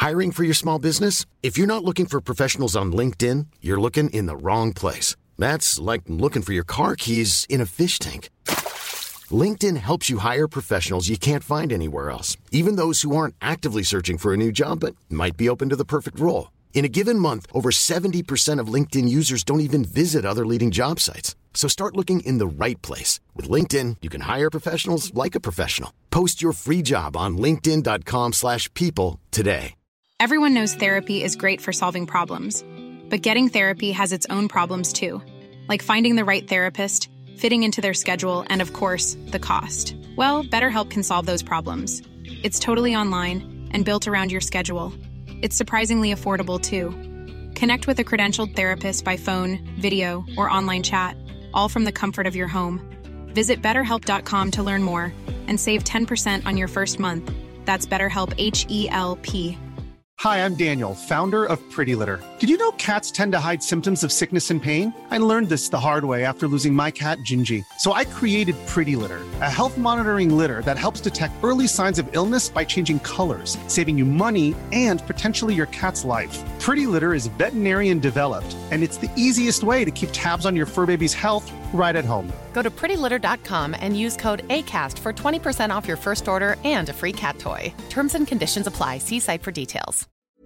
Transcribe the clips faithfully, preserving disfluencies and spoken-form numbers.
Hiring for your small business? If you're not looking for professionals on LinkedIn, you're looking in the wrong place. That's like looking for your car keys in a fish tank. LinkedIn helps you hire professionals you can't find anywhere else, even those who aren't actively searching for a new job but might be open to the perfect role. In a given month, over seventy percent of LinkedIn users don't even visit other leading job sites. So start looking in the right place. With LinkedIn, you can hire professionals like a professional. Post your free job on linkedin.com slash people today. Everyone knows therapy is great for solving problems, but getting therapy has its own problems too, like finding the right therapist, fitting into their schedule, and of course, the cost. Well, BetterHelp can solve those problems. It's totally online and built around your schedule. It's surprisingly affordable, too. Connect with a credentialed therapist by phone, video, or online chat, all from the comfort of your home. Visit better help dot com to learn more and save ten percent on your first month. That's BetterHelp, H E L P. Hi, I'm Daniel, founder of Pretty Litter. Did you know cats tend to hide symptoms of sickness and pain? I learned this the hard way after losing my cat, Gingy. So I created Pretty Litter, a health monitoring litter that helps detect early signs of illness by changing colors, saving you money and potentially your cat's life. Pretty Litter is veterinarian developed, and it's the easiest way to keep tabs on your fur baby's health right at home. Go to pretty litter dot com and use code ACAST for twenty percent off your first order and a free cat toy. Terms and conditions apply. See site for details.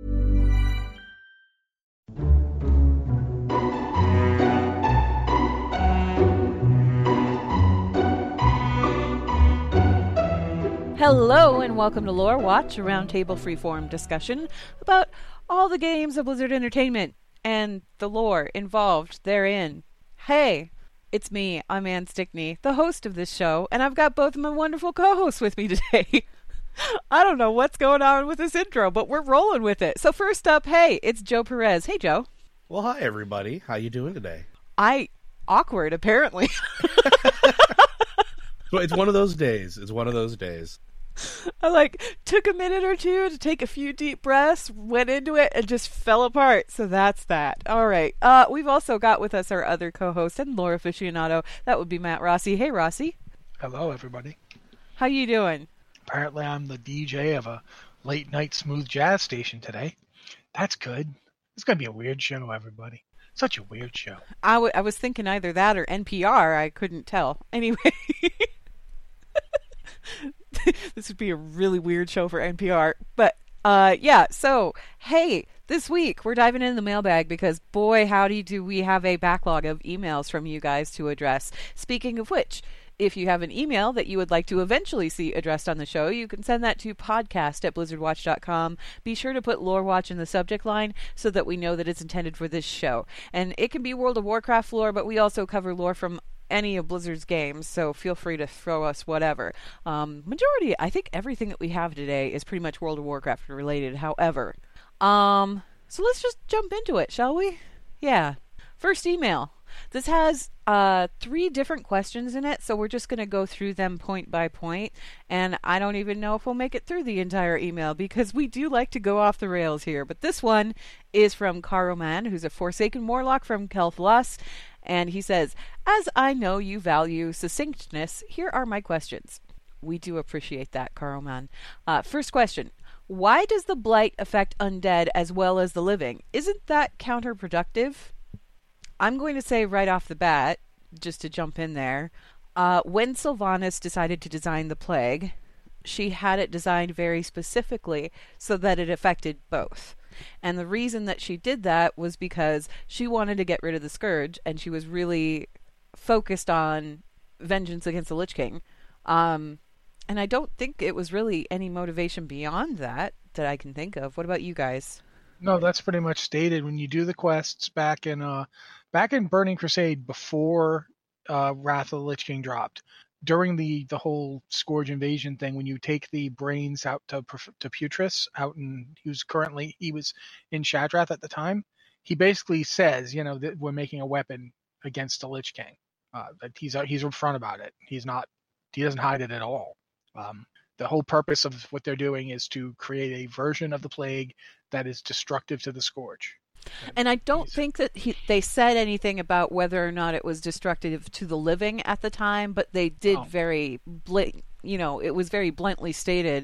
Hello and welcome to Lore Watch, a roundtable freeform discussion about all the games of Blizzard Entertainment and the lore involved therein. Hey, it's me, I'm Ann Stickney, the host of this show, and I've got both of my wonderful co-hosts with me today. I don't know what's going on with this intro, but we're rolling with it. So first up, hey, it's Joe Perez. Hey, Joe. Well, hi, everybody. How you doing today? I... awkward, apparently. Well, it's one of those days. It's one of those days. I, like, took a minute or two to take a few deep breaths, went into it, and just fell apart. So that's that. All right. Uh, we've also got with us our other co-host and lore aficionado. That would be Matt Rossi. Hey, Rossi. Hello, everybody. How you doing? Apparently I'm the D J of a late-night smooth jazz station today. That's good. It's going to be a weird show, everybody. Such a weird show. I, w- I was thinking either that or N P R. I couldn't tell. Anyway. This would be a really weird show for N P R. But, uh, yeah, so, hey, this week we're diving into the mailbag because, boy, howdy do we have a backlog of emails from you guys to address. Speaking of which, if you have an email that you would like to eventually see addressed on the show, you can send that to podcast at blizzard watch dot com. Be sure to put Lore Watch in the subject line so that we know that it's intended for this show. And it can be World of Warcraft lore, but we also cover lore from any of Blizzard's games, so feel free to throw us whatever. Um, majority, I think everything that we have today is pretty much World of Warcraft related, however. Um, so let's just jump into it, shall we? Yeah. First email. This has uh, three different questions in it, so we're just going to go through them point by point, and I don't even know if we'll make it through the entire email, because we do like to go off the rails here. But this one is from Karoman, who's a Forsaken Warlock from Kel'Thuzad, and he says, as I know you value succinctness, here are my questions. We do appreciate that, Karoman. Uh, first question. Why does the blight affect undead as well as the living? Isn't that counterproductive? I'm going to say right off the bat, just to jump in there, uh, when Sylvanas decided to design the plague, she had it designed very specifically so that it affected both. And the reason that she did that was because she wanted to get rid of the Scourge, and she was really focused on vengeance against the Lich King. Um, and I don't think it was really any motivation beyond that that I can think of. What about you guys? No, that's pretty much stated. When you do the quests back in uh, back in Burning Crusade before uh, Wrath of the Lich King dropped, during the, the whole Scourge invasion thing, when you take the brains out to to Putris, out in he was currently he was in Shadrath at the time, he basically says, you know, that we're making a weapon against the Lich King. Uh, that he's he's upfront about it. He's not he doesn't hide it at all. Um, the whole purpose of what they're doing is to create a version of the plague that is destructive to the Scourge. And I don't think that he, they said anything about whether or not it was destructive to the living at the time, but they did oh. very, bl- you know, it was very bluntly stated,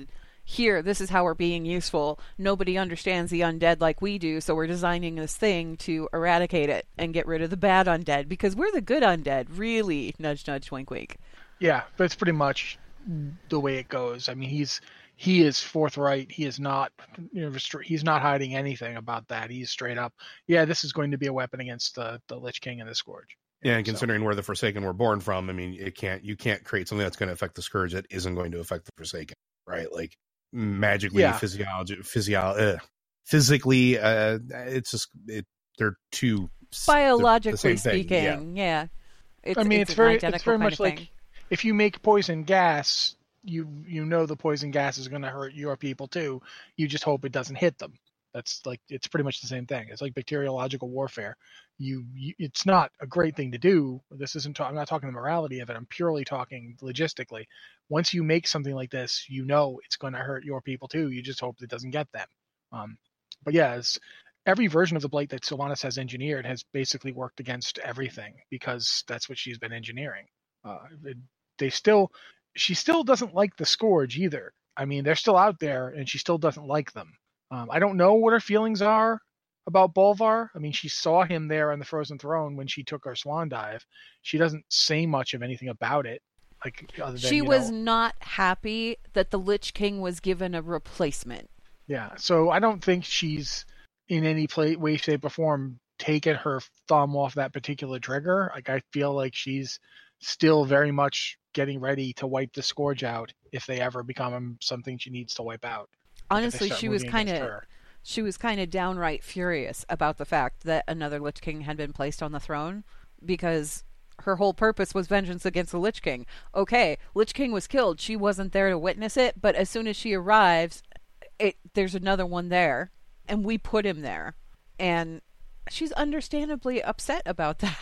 here, this is how we're being useful. Nobody understands the undead like we do, so we're designing this thing to eradicate it and get rid of the bad undead because we're the good undead. Really, nudge, nudge, wink, wink. Yeah, but it's pretty much the way it goes. I mean, he's he is forthright. He is not, you know, restri- he's not hiding anything about that. He's straight up. Yeah, this is going to be a weapon against the the Lich King and the Scourge. Yeah, and So- considering where the Forsaken were born from, I mean, it can't you can't create something that's going to affect the Scourge that isn't going to affect the Forsaken, right? Like magically, Yeah. physiology, physio, uh, physically, uh, it's just it, they're two s- the- the Biologically same thing, speaking, yeah. It's, I mean, it's, it's an very identical it's very kind much of like thing. if you make poison gas, you you know the poison gas is going to hurt your people too. You just hope it doesn't hit them. That's like it's pretty much the same thing. It's like bacteriological warfare. You, you it's not a great thing to do. This isn't. Ta- I'm not talking the morality of it. I'm purely talking logistically. Once you make something like this, you know it's going to hurt your people too. You just hope it doesn't get them. Um, but yeah, it's, every version of the Blight that Sylvanas has engineered has basically worked against everything because that's what she's been engineering. Uh, it, they still, she still doesn't like the Scourge either. I mean, they're still out there, and she still doesn't like them. Um, I don't know what her feelings are about Bolvar. I mean, she saw him there on the Frozen Throne when she took her swan dive. She doesn't say much of anything about it. Like other than, She you was know, not happy that the Lich King was given a replacement. yeah. So I don't think she's in any play, way, shape, or form taken her thumb off that particular trigger. Like I feel like she's still very much getting ready to wipe the Scourge out if they ever become something she needs to wipe out. Honestly, start she was moving kind against of her. she was kind of downright furious about the fact that another Lich King had been placed on the throne because her whole purpose was vengeance against the Lich King. Okay, Lich King was killed. She wasn't there to witness it, but as soon as she arrives, it, there's another one there, and we put him there. And she's understandably upset about that.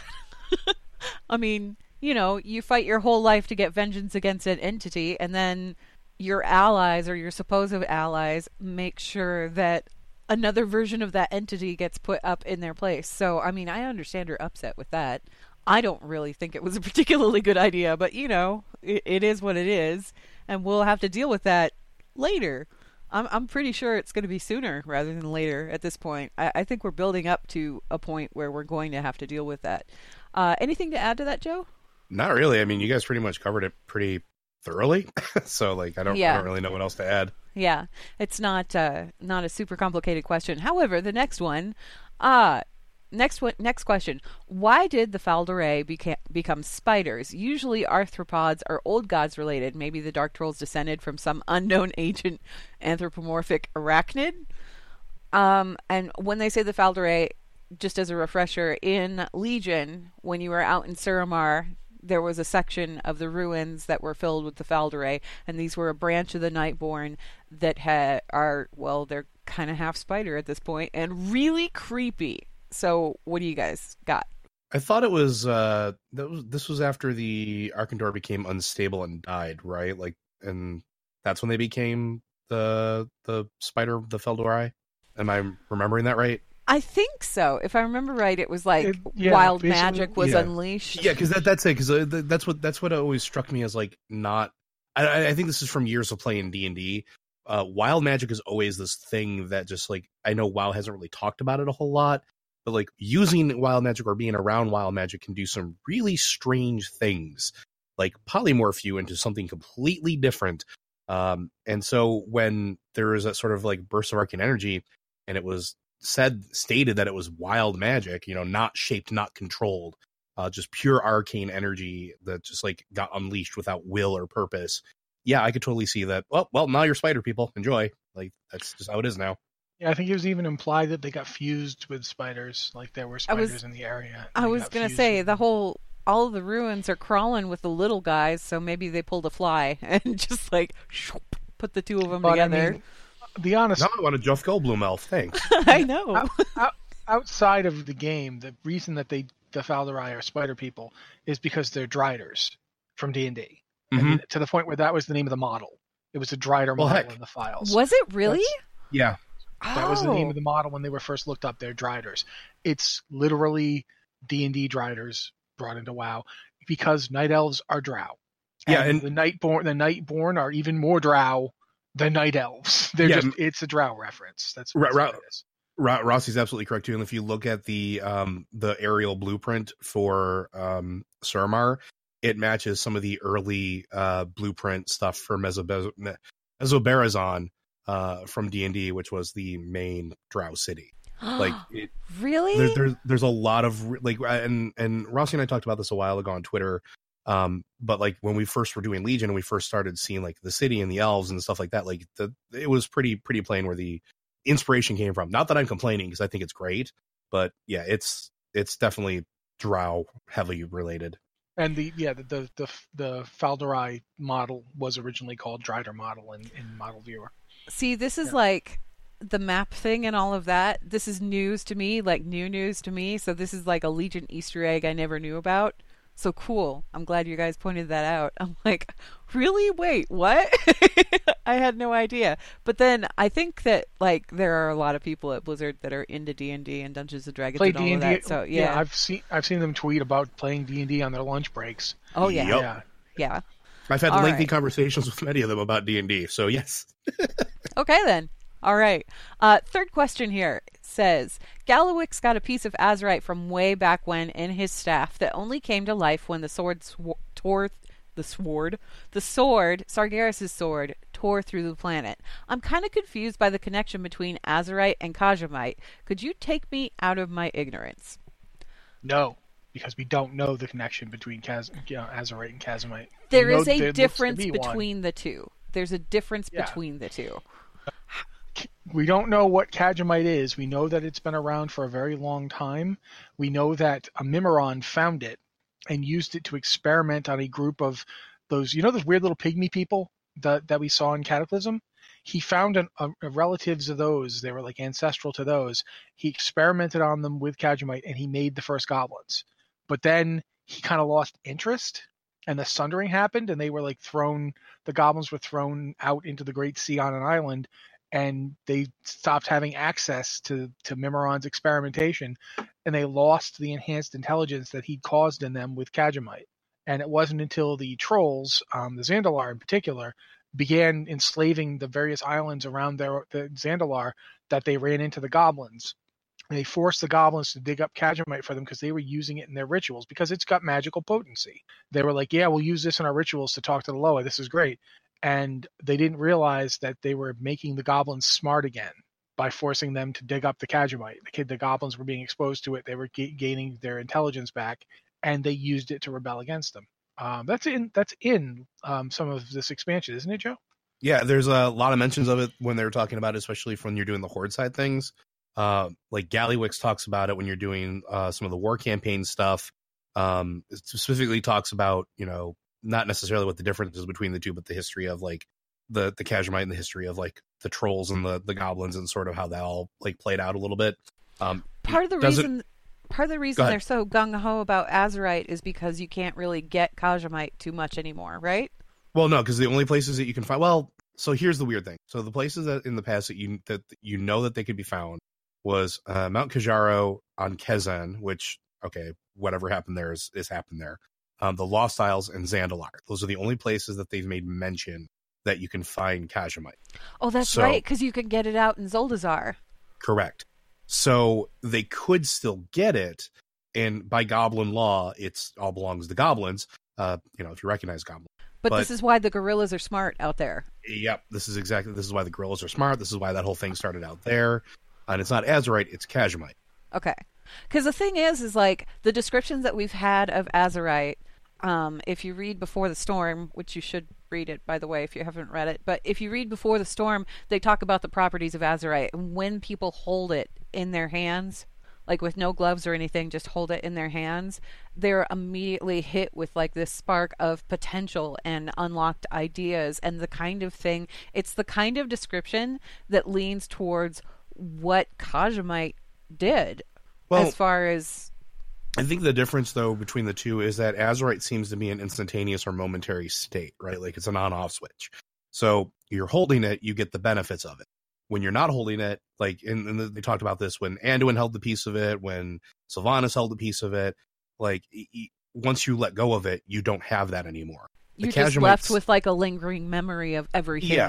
I mean, you know, you fight your whole life to get vengeance against an entity, and then your allies or your supposed allies make sure that another version of that entity gets put up in their place. So, I mean, I understand her upset with that. I don't really think it was a particularly good idea, but, you know, it, it is what it is, and we'll have to deal with that later. I'm I'm pretty sure it's going to be sooner rather than later at this point. I, I think we're building up to a point where we're going to have to deal with that. Uh, anything to add to that, Joe? Not really. I mean, you guys pretty much covered it pretty thoroughly. So, like, I don't, Yeah. I don't really know what else to add. Yeah, it's not uh, not a super complicated question. However, the next one, uh, next one, next question: why did the Faldorai beca- become spiders? Usually, arthropods are old gods related. Maybe the Dark Trolls descended from some unknown ancient anthropomorphic arachnid. Um, and when they say the Faldorai, just as a refresher, in Legion, when you were out in Suramar, there was a section of the ruins that were filled with the Faldorai, and these were a branch of the Nightborn that ha- are, well, they're kind of half spider at this point, and really creepy. So, what do you guys got? I thought it was, uh, that was, this was after the Arkandor became unstable and died, right? Like, and that's when they became the, the spider, the Feldorai. Am I remembering that right? I think so. If I remember right, it was like It- yeah, wild basically- magic was yeah. unleashed. Yeah, because that, that's it. Because that's what that's what always struck me as like not. I, I think this is from years of playing D and D. Uh, wild magic is always this thing that just like I know WoW hasn't really talked about it a whole lot, but like using wild magic or being around wild magic can do some really strange things, like polymorph you into something completely different. Um, and so when there is that sort of like burst of arcane energy, and it was said stated that it was wild magic, you know, not shaped, not controlled, uh, just pure arcane energy that just like got unleashed without will or purpose. Yeah, I could totally see that. Well, well, now you're spider people. Enjoy. Like that's just how it is now. Yeah, I think it was even implied that they got fused with spiders, like there were I was- spiders in the area. I and they was got gonna fused say with the them. whole all of the ruins are crawling with the little guys, so maybe they pulled a fly and just like shoop, put the two of them But, I together. mean, the honest Now I want a Jeff Goldblum elf. Thanks. I know. out, out, outside of the game, the reason that they the Faldorai are spider people is because they're Driders from D and D. I Mhm. mean, to the point where that was the name of the model. It was a Drider Well, model heck. in the files. Was it really? That's- Yeah. That was the name Oh. of the model when they were first looked up. They're Driders. It's literally D and D Driders brought into WoW because Night Elves are Drow. Yeah, and, and- the Nightborn the Nightborn are even more Drow the Night Elves. They're Yeah, just it's a Drow reference. That's, Ra- that's Ra- what it is. Ra- Rossi's absolutely correct too. And if you look at the um the aerial blueprint for um Suramar, it matches some of the early uh blueprint stuff for Mesobe- Me- Mesobarazon uh from D and D, which was the main Drow city. Like it, really? There's, there's there's a lot of like and and Rossi and I talked about this a while ago on Twitter. Um, but like when we first were doing Legion and we first started seeing like the city and the elves and stuff like that, like the it was pretty pretty plain where the inspiration came from. Not that I'm complaining because I think it's great, but yeah, it's it's definitely Drow heavily related. And the yeah the the the, the Falderai model was originally called Drider model in, in Model Viewer. See, this is Yeah. like the map thing and all of that. This is news to me, like new news to me. So this is like a Legion Easter egg I never knew about. So cool. I'm glad you guys pointed that out. I'm like, really? Wait, what? I had no idea. But then I think that like there are a lot of people at Blizzard that are into D and D and Dungeons and Dragons Play and all D and of D. that. So yeah. I've seen I've seen them tweet about playing D and D on their lunch breaks. Oh yeah. Yep. Yeah. Yeah. I've had All lengthy right. conversations with many of them about D and D, so yes. Okay then. All right. Uh, third question here says, Gallowix got a piece of Azerite from way back when in his staff that only came to life when the sword sw- tore the sword, the sword, Sargeras' sword, tore through the planet. I'm kind of confused by the connection between Azerite and Khajiit. Could you take me out of my ignorance? No, because we don't know the connection between Kaz, you know, Azerite and Kazimite. There We know is a there looks to difference be one. between the two. There's a difference Yeah. between the two. We don't know what Khajiit is. We know that it's been around for a very long time. We know that a Mimiron found it and used it to experiment on a group of those, you know, those weird little pygmy people that, that we saw in Cataclysm? He found an, a, a relatives of those. They were like ancestral to those. He experimented on them with Khajiit and he made the first goblins. But then he kind of lost interest and the Sundering happened and they were like thrown, the goblins were thrown out into the Great Sea on an island. And they stopped having access to, to Mimiron's experimentation, and they lost the enhanced intelligence that he'd caused in them with Khajiit. And it wasn't until the trolls, um, the Zandalar in particular, began enslaving the various islands around their, the Zandalar that they ran into the goblins. And they forced the goblins to dig up Khajiit for them because they were using it in their rituals because it's got magical potency. They were like, yeah, we'll use this in our rituals to talk to the Loa. This is great. And they didn't realize that they were making the goblins smart again by forcing them to dig up the Khajiit. The kid, the goblins were being exposed to it. They were ga- gaining their intelligence back, and they used it to rebel against them. Um, that's in that's in um, some of this expansion, isn't it, Joe? Yeah, there's a lot of mentions of it when they were talking about it, especially when you're doing the Horde side things. Uh, like Gallywix talks about it when you're doing uh, some of the war campaign stuff. Um, it specifically talks about, you know, not necessarily what the difference is between the two, but the history of like the the Khajiit and the history of like the trolls and the the goblins and sort of how that all like played out a little bit. Um, Part of the does it- reason part of the reason they're so gung-ho about Azerite is because you can't really get Khajiit too much anymore, right? Well, no, because the only places that you can find, well, so here's the weird thing. So the places that in the past that you that you know that they could be found was uh, Mount Kajaro on Kezan, which okay, whatever happened there is, is happened there. Um, the Lost Isles and Zandalar. Those are the only places that they've made mention that you can find Khajiit. Oh, that's So- right, because you can get it out in Zoldazar. Correct. So they could still get it, and by goblin law, it's all belongs to goblins. Uh, you know, if you recognize goblins. But, But- this is why the gorillas are smart out there. Yep, this is exactly this is why the gorillas are smart. This is why that whole thing started out there, and it's not Azerite, it's Khajiit. Okay. Because the thing is, is like the descriptions that we've had of Azerite, um, if you read Before the Storm, which you should read it, by the way, if you haven't read it, but if you read Before the Storm, they talk about the properties of Azerite. And when people hold it in their hands, like with no gloves or anything, just hold it in their hands, they're immediately hit with like this spark of potential and unlocked ideas and the kind of thing, it's the kind of description that leans towards what Khajiit did. Well, as far as I think the difference, though, between the two is that Azerite seems to be an instantaneous or momentary state, right? Like it's an on-off switch. So you're holding it, you get the benefits of it. When you're not holding it, like, and, and they talked about this when Anduin held the piece of it, when Sylvanas held the piece of it, like, y- y- once you let go of it, you don't have that anymore. The you're just Khajiites- left with like a lingering memory of everything. Yeah.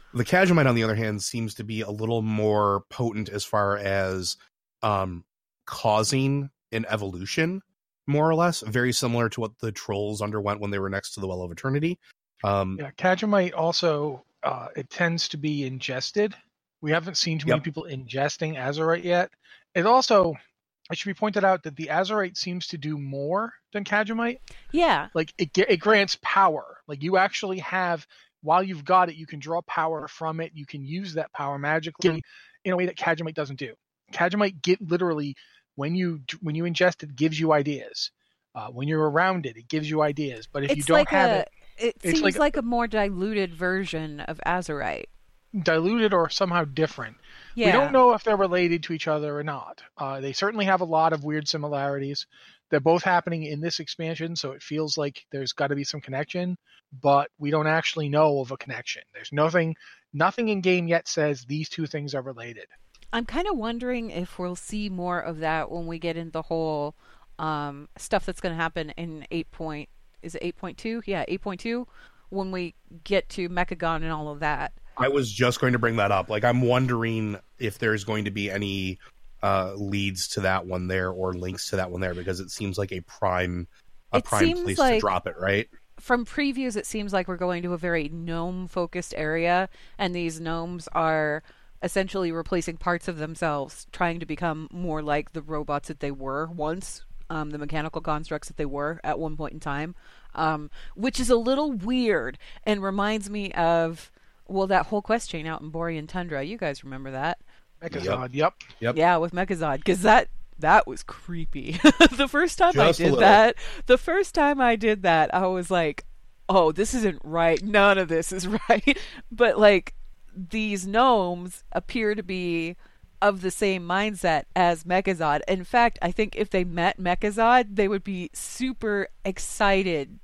The Kajamite, on the other hand, seems to be a little more potent as far as um, causing an evolution, more or less, very similar to what the trolls underwent when they were next to the Well of Eternity. Um, yeah, Kajamite also, uh, it tends to be ingested. We haven't seen too many Yep. people ingesting Azerite yet. It also, it should be pointed out that the Azerite seems to do more than Kajamite. Yeah. Like, it, ge- it grants power. Like, you actually have, while you've got it, you can draw power from it. You can use that power magically in a way that Kajamite doesn't do. Kajamite get literally, when you when you ingest it, gives you ideas. Uh, when you're around it, it gives you ideas. But if it's you don't like have a, it, it it's seems like- like a more diluted version of Azerite. diluted or somehow different. Yeah. We don't know if they're related to each other or not. Uh, they certainly have a lot of weird similarities. They're both happening in this expansion, so it feels like there's got to be some connection, but we don't actually know of a connection. There's nothing, nothing in game yet says these two things are related. I'm kind of wondering if we'll see more of that when we get into the whole um, stuff that's going to happen in eight point. Is it eight point two? Yeah, eight point two. When we get to Mechagon and all of that. I was just going to bring that up. Like, I'm wondering if there's going to be any uh, leads to that one there or links to that one there, because it seems like a prime, a It prime seems place like- to drop it, right? From previews, it seems like we're going to a very gnome-focused area, and these gnomes are essentially replacing parts of themselves, trying to become more like the robots that they were once, um, the mechanical constructs that they were at one point in time, um, which is a little weird and reminds me of, well, that whole quest chain out in Borean Tundra. You guys remember that? Mechazod, yep. Yep. Yeah, with Mechazod, because that that was creepy. The first time Just a I did little. that, the first time I did that, I was like, "Oh, this isn't right. None of this is right." But like, these gnomes appear to be of the same mindset as Mechazod. In fact, I think if they met Mechazod, they would be super excited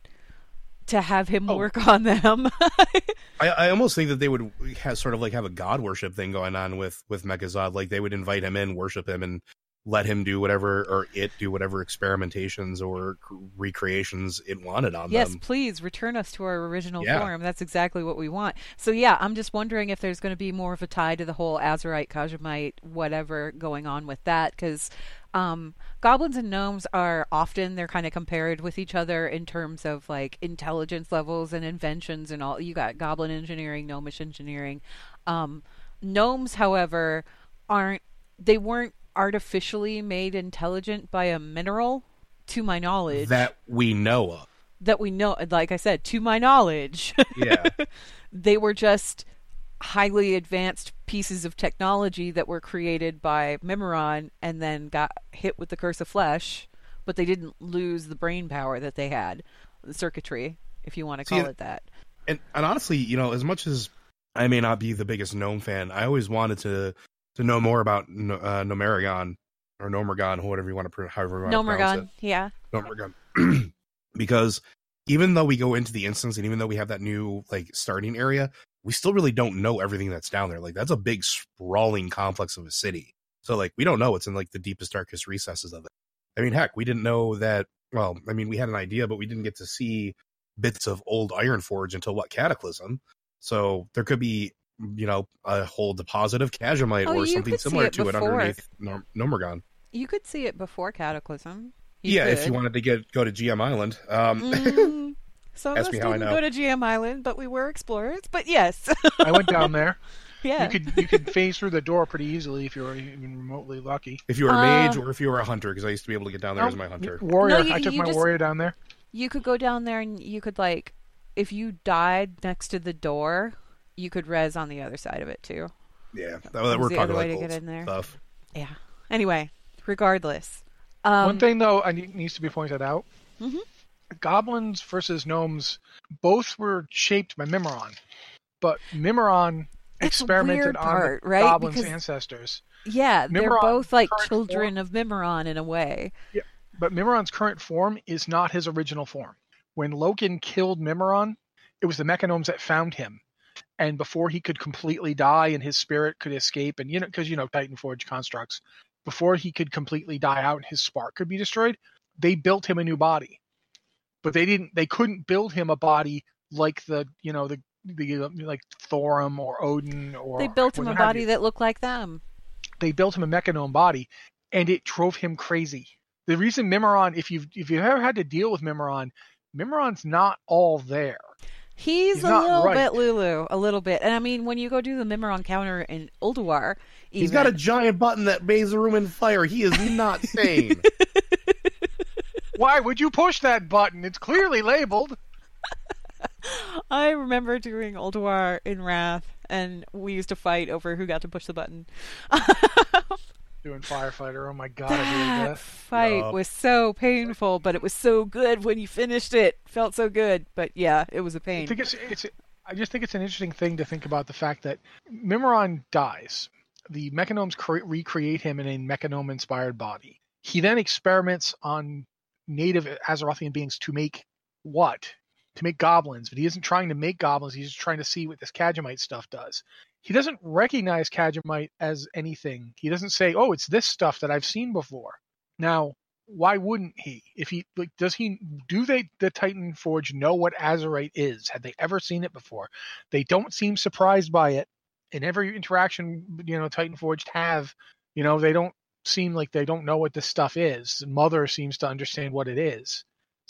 to have him Oh. work on them. I, I almost think that they would have sort of like have a god worship thing going on with with Megazord. Like, they would invite him in, worship him, and let him do whatever, or it do whatever experimentations or recreations it wanted on Yes, them. please return us to our original Yeah. form. That's exactly what we want. So yeah, I'm just wondering if there's going to be more of a tie to the whole Azerite, Kajamite, whatever going on with that, because um, goblins and gnomes are often, they're kind of compared with each other in terms of like intelligence levels and inventions and all. You got goblin engineering, gnomish engineering. Um, gnomes, however, aren't, they weren't artificially made intelligent by a mineral, to my knowledge. That we know of. that we know, like I said, to my knowledge, Yeah. they were just highly advanced pieces of technology that were created by Mimeron and then got hit with the curse of flesh, but they didn't lose the brain power that they had, the circuitry, if you want to See, call it that. And and honestly, you know, as much as I may not be the biggest gnome fan, I always wanted to to know more about uh, Nomeragon or Nomergon, or whatever you want to pro- however you want to pronounce Nomergon, yeah. it. Nomergon. Because even though we go into the instance, and even though we have that new like starting area, we still really don't know everything that's down there. Like, that's a big sprawling complex of a city. So like, we don't know what's in like the deepest, darkest recesses of it. I mean, heck, we didn't know that. Well, I mean, we had an idea, but we didn't get to see bits of old Ironforge until what, Cataclysm. So there could be, you know, a whole deposit of Kajamite Oh, or you something could see similar it to it before. underneath Nom- Nomergon. You could see it before Cataclysm. You Yeah, if could. you wanted to get go to G M Island. Um, Mm, some of Ask us me how I didn't know. go to G M Island, but we were explorers. But yes, I went down there. yeah. You could you could phase through the door pretty easily if you were even remotely lucky. if you were a Uh, mage or if you were a hunter, because I used to be able to get down there as my hunter. Warrior. No, you- I took you my just- warrior down there. You could go down there and you could, like, if you died next to the door, you could res on the other side of it too. Yeah, that, that was we're the talking other way like to old get in there. stuff. Yeah. Anyway, regardless. Um, One thing though, I need, needs to be pointed out: Mhm. goblins versus gnomes both were shaped by Mimeron, but Mimeron That's the experimented weird on part, the right? goblins' Because- ancestors. Yeah, they're Mimeron both like current children of Mimeron in a way. But Mimeron's current form is not his original form. When Loken killed Mimeron, it was the Mechanomes that found him. And before he could completely die and his spirit could escape, and you know, because you know Titan Forge constructs, before he could completely die out and his spark could be destroyed, they built him a new body. But they didn't. They couldn't build him a body like the you know the the like Thorum or Odin or They built him a what have body you. that looked like them. They built him a mechanome body, and it drove him crazy. The reason Mimiron, if you've if you've ever had to deal with Mimiron, Mimiron's not all there. He's, He's a not little right. bit Lulu, a little bit. And I mean, when you go do the Mimiron counter in Ulduar, even, He's got a giant button that bathes the room in fire. He is not sane. Why would you push that button? It's clearly labeled. I remember doing Ulduar in Wrath, and we used to fight over who got to push the button. Doing Firefighter. Oh my god, I hated That that. fight Yup. was so painful, but it was so good when you finished it. Felt so good, but yeah, it was a I pain. think it's it's. I just think it's an interesting thing to think about the fact that Mimiron dies. The Mechanomes cre- recreate him in a Mechanome-inspired body. He then experiments on native Azerothian beings to make what? To make goblins, but he isn't trying to make goblins. He's just trying to see what this Kadgemite stuff does. He doesn't recognize Kadgemite as anything. He doesn't say, "Oh, it's this stuff that I've seen before." Now, why wouldn't he? If he like, does he do they the Titan Forge know what Azerite is? Had they ever seen it before? They don't seem surprised by it. In every interaction, you know, Titan Forged have, you know, they don't seem like they don't know what this stuff is. Mother seems to understand what it is.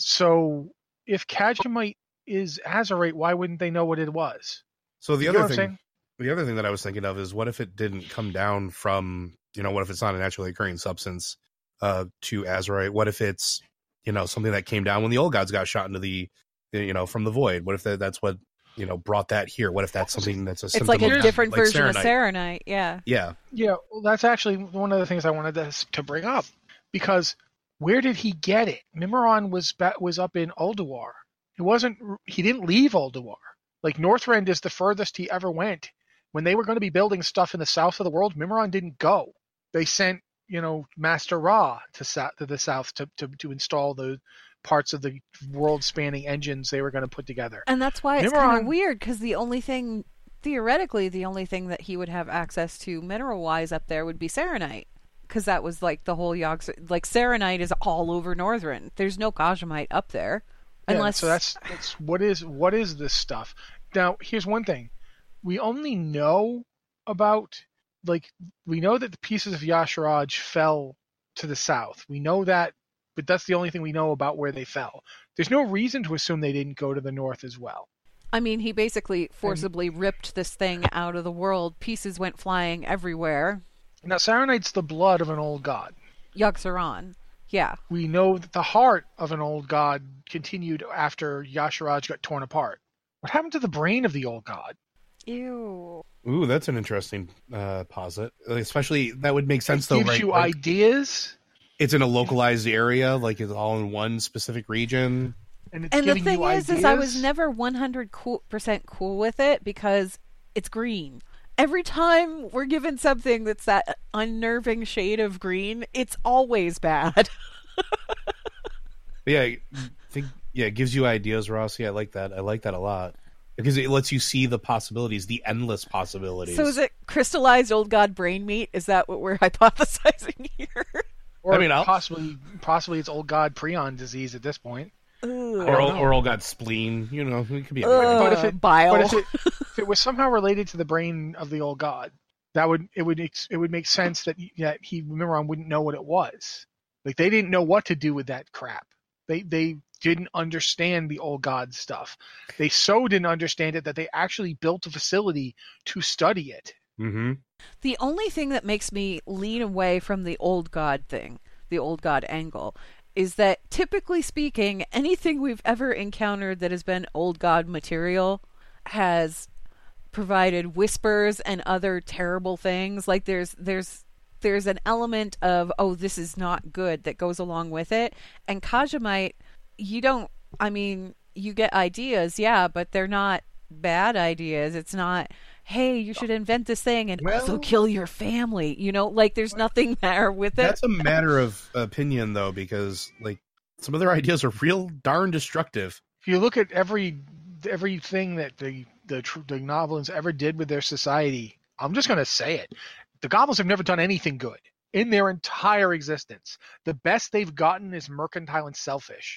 So if Kadgemite is Azerite, why wouldn't they know what it was? So the You know other what I'm thing, saying? the other thing that I was thinking of is, what if it didn't come down from, you know, what if it's not a naturally occurring substance uh, to Azerite? What if it's, you know, something that came down when the old gods got shot into the, you know, from the void? What if that, that's what, you know, brought that here? What if that's something that's a It's symptom like a of, different like version Serenite? of Serenite, yeah. Yeah. Yeah, well, that's actually one of the things I wanted to, to bring up, because where did he get it? Mimiron was ba- was up in Ulduar. It wasn't. He didn't leave Ulduar. Like Northrend is the furthest he ever went. When they were going to be building stuff in the south of the world, Mimiron didn't go. They sent, you know, Master Ra to, sa- to the south to, to to install the parts of the world-spanning engines they were going to put together. And that's why it's kind Mimiron- of weird, because the only thing, theoretically, the only thing that he would have access to mineral-wise up there would be Serenite. Because that was like the whole Yogg... Like, Serenite is all over Northrend. There's no Kadgemite up there. Yeah, Unless... so that's that's what is what is this stuff? Now, here's one thing: we only know about like we know that the pieces of Yasharaj fell to the south. We know that, but that's the only thing we know about where they fell. There's no reason to assume they didn't go to the north as well. I mean, he basically forcibly ripped this thing out of the world. Pieces went flying everywhere. Now, Serenite's the blood of an old god. Yogg-Saron. Yeah. We know that the heart of an old god continued after Yasharaj got torn apart. What happened to the brain of the old god? Ew. Ooh, that's an interesting uh, posit. Especially, that would make sense, It though, gives right? you Like, ideas, it's in a localized area, like it's all in one specific region. and it's And the giving thing you is, ideas. is I was never one hundred percent cool with it because it's green. Every time we're given something that's that unnerving shade of green, it's always bad. Yeah, I think yeah, it gives you ideas, Ross. Yeah, I like that. I like that a lot because it lets you see the possibilities, the endless possibilities. So is it crystallized old god brain meat? Is that what we're hypothesizing here? Or I mean, I'll- possibly, possibly it's old god prion disease at this point. Ugh. or or all got spleen? You know, it could be. Ugh, anything. But if it- bile. But if it, if it was somehow related to the brain of the old god, that would it would ex- it would make sense that he- that he Mimiron wouldn't know what it was. Like they didn't know what to do with that crap. They they didn't understand the old god stuff. They so didn't understand it that they actually built a facility to study it. Mm-hmm. The only thing that makes me lean away from the old god thing, the old god angle, is that typically speaking, anything we've ever encountered that has been old god material has provided whispers and other terrible things. Like there's there's there's an element of, oh, this is not good that goes along with it. And Kadgemite, you don't, I mean, you get ideas, yeah, but they're not bad ideas. It's not, hey, you should invent this thing and Well- also kill your family. You know, like there's nothing there with it. That's a matter of opinion, though, because like some of their ideas are real darn destructive. If you look at every everything that the the, tr- the Novelins ever did with their society, I'm just going to say it. The Goblins have never done anything good in their entire existence. The best they've gotten is mercantile and selfish.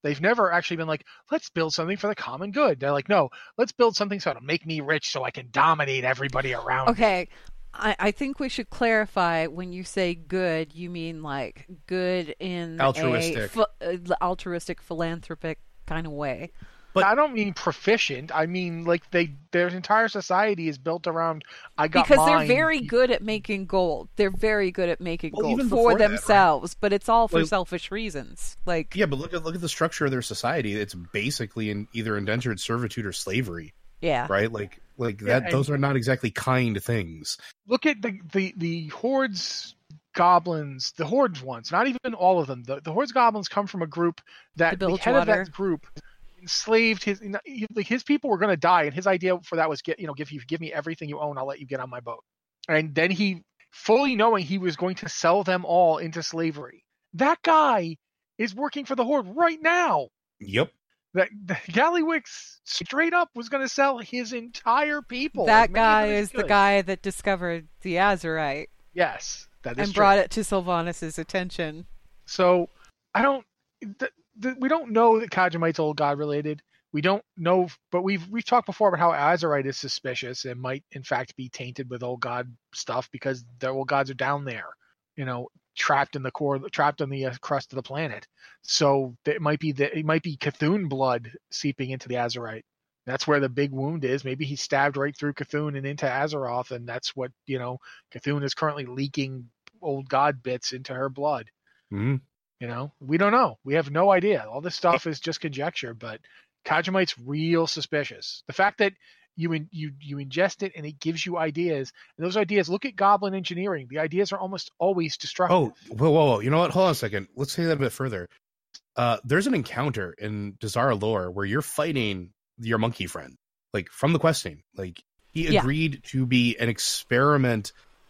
They've never actually been like, let's build something for the common good. They're like, no, let's build something so it'll make me rich so I can dominate everybody around me. Okay. I, I think we should clarify when you say good, you mean like good in Altruistic. a ph- altruistic, philanthropic kind of way. But I don't mean proficient. I mean like they their entire society is built around I got because mine. they're very good at making gold. They're very good at making Well, gold even for before that, themselves, but it's all for Like- selfish reasons. Like Yeah, but look at look at the structure of their society. It's basically in either indentured servitude or slavery, yeah, right? Like like Yeah, that. and- Those are not exactly kind things. Look at the, the, the hordes goblins, the hordes ones, not even all of them. The, the hordes goblins come from a group that The the head of Bilgewater. that group enslaved his like his people were going to die, and his idea for that was get you know give you give me everything you own, I'll let you get on my boat. And then he, fully knowing he was going to sell them all into slavery, that guy is working for the horde right now. Yep. That, that Gallywix straight up was going to sell his entire people. that as many of guy them as is he the could. guy that discovered the Azurite Yes, that is and true. brought it to Sylvanas' attention. So I don't. Th- th- we don't know that Kajimite's old god related. We don't know, but we've we've talked before about how Azurite is suspicious and might in fact be tainted with old god stuff because the old gods are down there, you know, trapped in the core, trapped in the uh, crust of the planet. So it might be that it might be Cthulhu blood seeping into the Azurite. That's where the big wound is. Maybe he stabbed right through Cthulhu and into Azeroth, and that's what you know. Cthulhu is currently leaking old god bits into her blood. Mhm. You know, we don't know. We have no idea. All this stuff is just conjecture, but Kajimite's real suspicious. The fact that you in, you you ingest it and it gives you ideas, and those ideas. Look at Goblin engineering. The ideas are almost always destructive. Oh, whoa, whoa, whoa! You know what? Hold on a second. Let's say that a bit further. Uh, there's an encounter in Dazara lore where you're fighting your monkey friend, like from the questing. Like he Yeah. agreed to be an experiment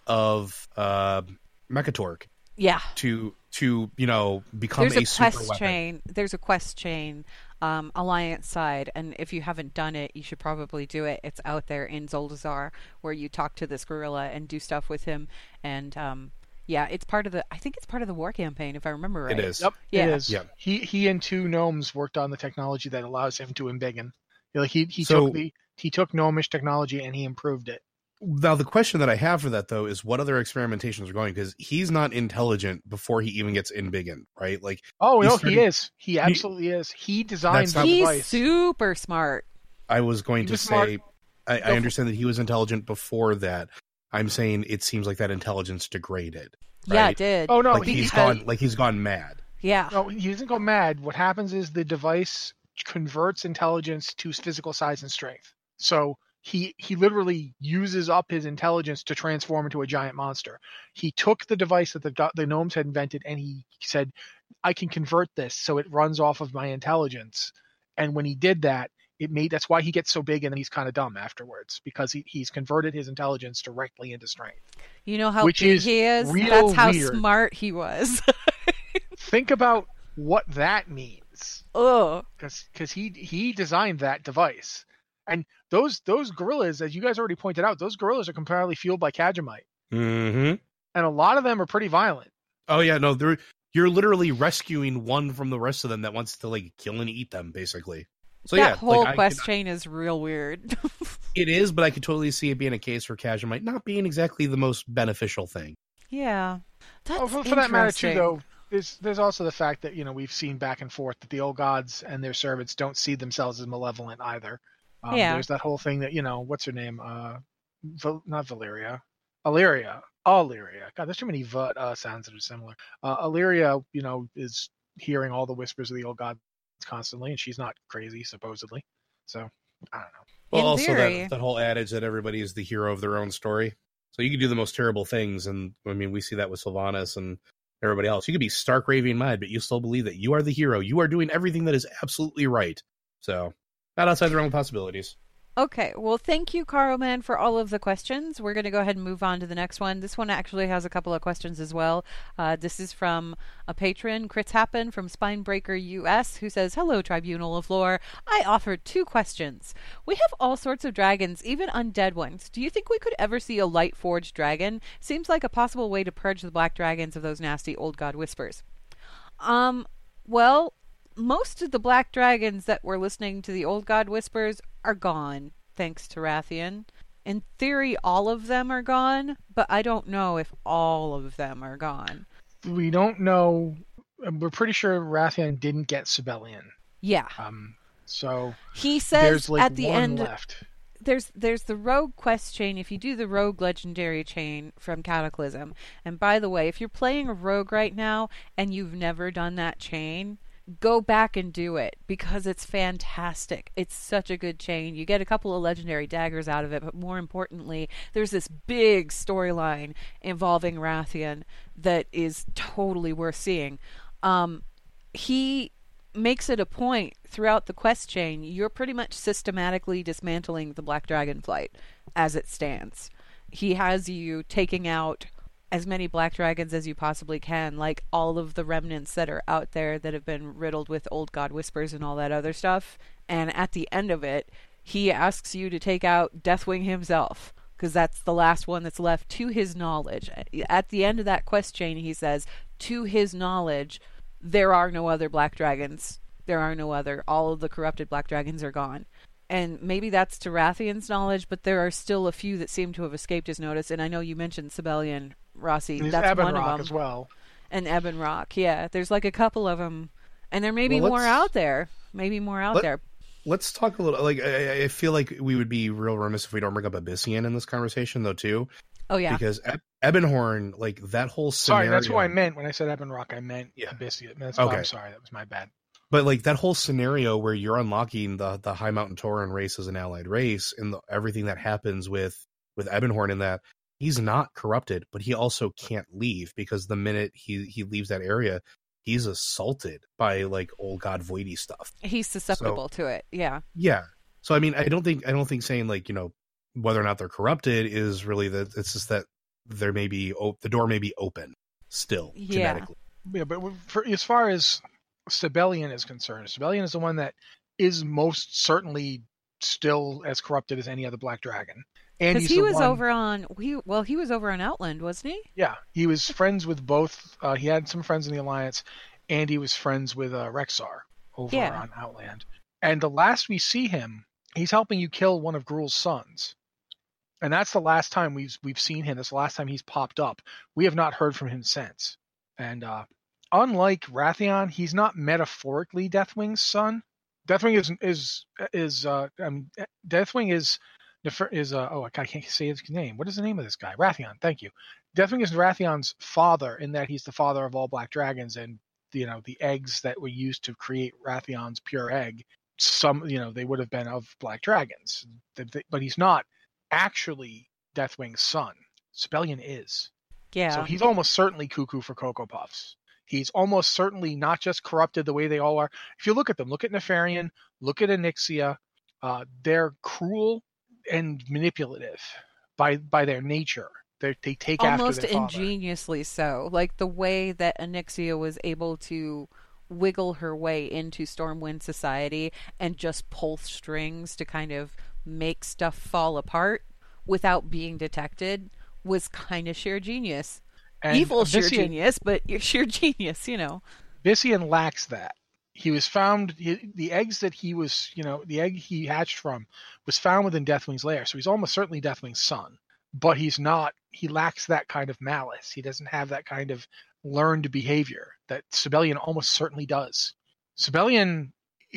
of uh, Mechatork Yeah. to to you know become There's a, a super quest weapon. chain. There's a quest chain, um, Alliance side, and if you haven't done it, you should probably do it. It's out there in Zoldazar, where you talk to this gorilla and do stuff with him. And um, yeah, it's part of the. I think it's part of the war campaign, if I remember right. It is. Yep, Yeah. it is. Yeah. He he and two gnomes worked on the technology that allows him to embiggen. You know, Like he he So- took the he took gnomish technology and he improved it. Now the question that I have for that though is what other experimentations are going, because he's not intelligent before he even gets in biggin, right? Like Oh He no, started- he is. He absolutely is. He designed That's the not- He's device. super smart. I was going He to was smart. say, I, Go I for- understand that he was intelligent before that. I'm saying it seems like that intelligence degraded. Yeah, right? it did. Oh no, like he, he's he- gone, like he's gone mad. Yeah. No, he doesn't go mad. What happens is the device converts intelligence to physical size and strength. So he he literally uses up his intelligence to transform into a giant monster. He took the device that the the gnomes had invented and he said, "I can convert this so it runs off of my intelligence." And when he did that, it made that's why he gets so big and then he's kind of dumb afterwards because he, he's converted his intelligence directly into strength. You know how Which big is he is? real That's how weird. smart he was. Think about what that means. Ugh. because he he designed that device, and those those gorillas, as you guys already pointed out, those gorillas are completely fueled by Kajimite, Mm-hmm. and a lot of them are pretty violent. Oh yeah, no, they're you're literally rescuing one from the rest of them that wants to like kill and eat them, basically. So that yeah, whole like, I quest could- chain is real weird. it is, but I could totally see it being a case for Kajimite not being exactly the most beneficial thing. yeah. That's Oh, for, for that matter too, interesting. though, there's there's also the fact that you know we've seen back and forth that the old gods and their servants don't see themselves as malevolent either. Um, Yeah. There's that whole thing that you know what's her name, uh, Val- not Valeria, Illyria, Illyria. God, there's too many v uh, sounds that are similar. Uh, Illyria, you know, is hearing all the whispers of the old gods constantly, and she's not crazy supposedly. So I don't know. Well, In also theory. that that whole adage that everybody is the hero of their own story. So you can do the most terrible things, and I mean we see that with Sylvanas and everybody else. You could be stark raving mad, but you still believe that you are the hero. You are doing everything that is absolutely right. So not outside the realm of possibilities. Okay, well, thank you, Caro Man, for all of the questions. We're going to go ahead and move on to the next one. This one actually has a couple of questions as well. Uh, this is from a patron, Crits Happen from Spinebreaker U S, who says, "Hello, Tribunal of Lore. I offered two questions. We have all sorts of dragons, even undead ones. Do you think we could ever see a light forged dragon? Seems like a possible way to purge the black dragons of those nasty old god whispers." Um, well, most of the black dragons that were listening to the old god whispers are gone, thanks to Rathian. In theory, all of them are gone, but I don't know if all of them are gone. We don't know. We're pretty sure Rathian didn't get Sibelian. Yeah. Um. So he says there's like at the one end left. There's there's the rogue quest chain. If you do the rogue legendary chain from Cataclysm, and by the way, if you're playing a rogue right now and you've never done that chain, go back and do it because it's fantastic. It's such a good chain. You get a couple of legendary daggers out of it, but more importantly, there's this big storyline involving Rathian that is totally worth seeing. Um, he makes it a point throughout the quest chain, you're pretty much systematically dismantling the Black Dragon flight as it stands. He has you taking out as many black dragons as you possibly can, like all of the remnants that are out there that have been riddled with old god whispers and all that other stuff. And at the end of it, he asks you to take out Deathwing himself, because that's the last one that's left to his knowledge. At the end of that quest chain, he says, to his knowledge, there are no other black dragons. There are no other. All of the corrupted black dragons are gone. And maybe that's to Rathian's knowledge, but there are still a few that seem to have escaped his notice. And I know you mentioned Sibelian, Rossi. And that's Ebon one Rock of them. as well. And Ebon Rock, yeah. There's like a couple of them. And there may be Well, more let's- out there. Maybe more out Let- there. Let's talk a little. Like, I, I feel like we would be real remiss if we don't bring up Abyssian in this conversation, though, too. Oh, yeah. Because Eb- Ebonhorn, like that whole scenario. Sorry, that's who I meant when I said Ebon Rock. I meant Yeah. Abyssian. That's Okay. I'm sorry. That was my bad. But like that whole scenario where you're unlocking the the High Mountain Tauren race as an allied race, and the, everything that happens with with Ebonhorn in that, he's not corrupted, but he also can't leave because the minute he he leaves that area, he's assaulted by like old god voidy stuff. He's susceptible to it, yeah. Yeah. So I mean, I don't think I don't think saying like, you know, whether or not they're corrupted is really that. It's just that there may be op- the door may be open still Yeah. genetically. Yeah, but for, as far as Sibelian is concerned, Sibelian is the one that is most certainly still as corrupted as any other black dragon. And Because he's he the was one- over on, he, well, he was over on Outland, wasn't he? Yeah, he was friends with both. Uh, he had some friends in the Alliance, and he was friends with uh, Rexar over Yeah. on Outland. And the last we see him, he's helping you kill one of Gruul's sons. And that's the last time we've we've seen him. That's the last time he's popped up. We have not heard from him since. And uh, unlike Rathian, he's not metaphorically Deathwing's son. Deathwing is is is uh, um, Deathwing is is uh, oh I can't say his name. What is the name of this guy? Rathian. Thank you. Deathwing is Rathian's father in that he's the father of all black dragons, and you know the eggs that were used to create Rathian's pure egg. Some you know they would have been of black dragons, but he's not actually Deathwing's son. Sibelian is. Yeah. So he's almost certainly cuckoo for Cocoa Puffs. He's almost certainly not just corrupted the way they all are. If you look at them, look at Nefarian, look at Onyxia, uh, they're cruel and manipulative by by their nature. They they take Almost after their father. ingeniously so. Like the way that Onyxia was able to wiggle her way into Stormwind Society and just pull strings to kind of make stuff fall apart without being detected was kind of sheer genius. And Evil sheer Abyssian- genius, but sheer genius, you know. Abyssian lacks that. He was found, he, the eggs that he was, you know, the egg he hatched from was found within Deathwing's lair. So he's almost certainly Deathwing's son. But he's not, he lacks that kind of malice. He doesn't have that kind of learned behavior that Sibelian almost certainly does. Sibelian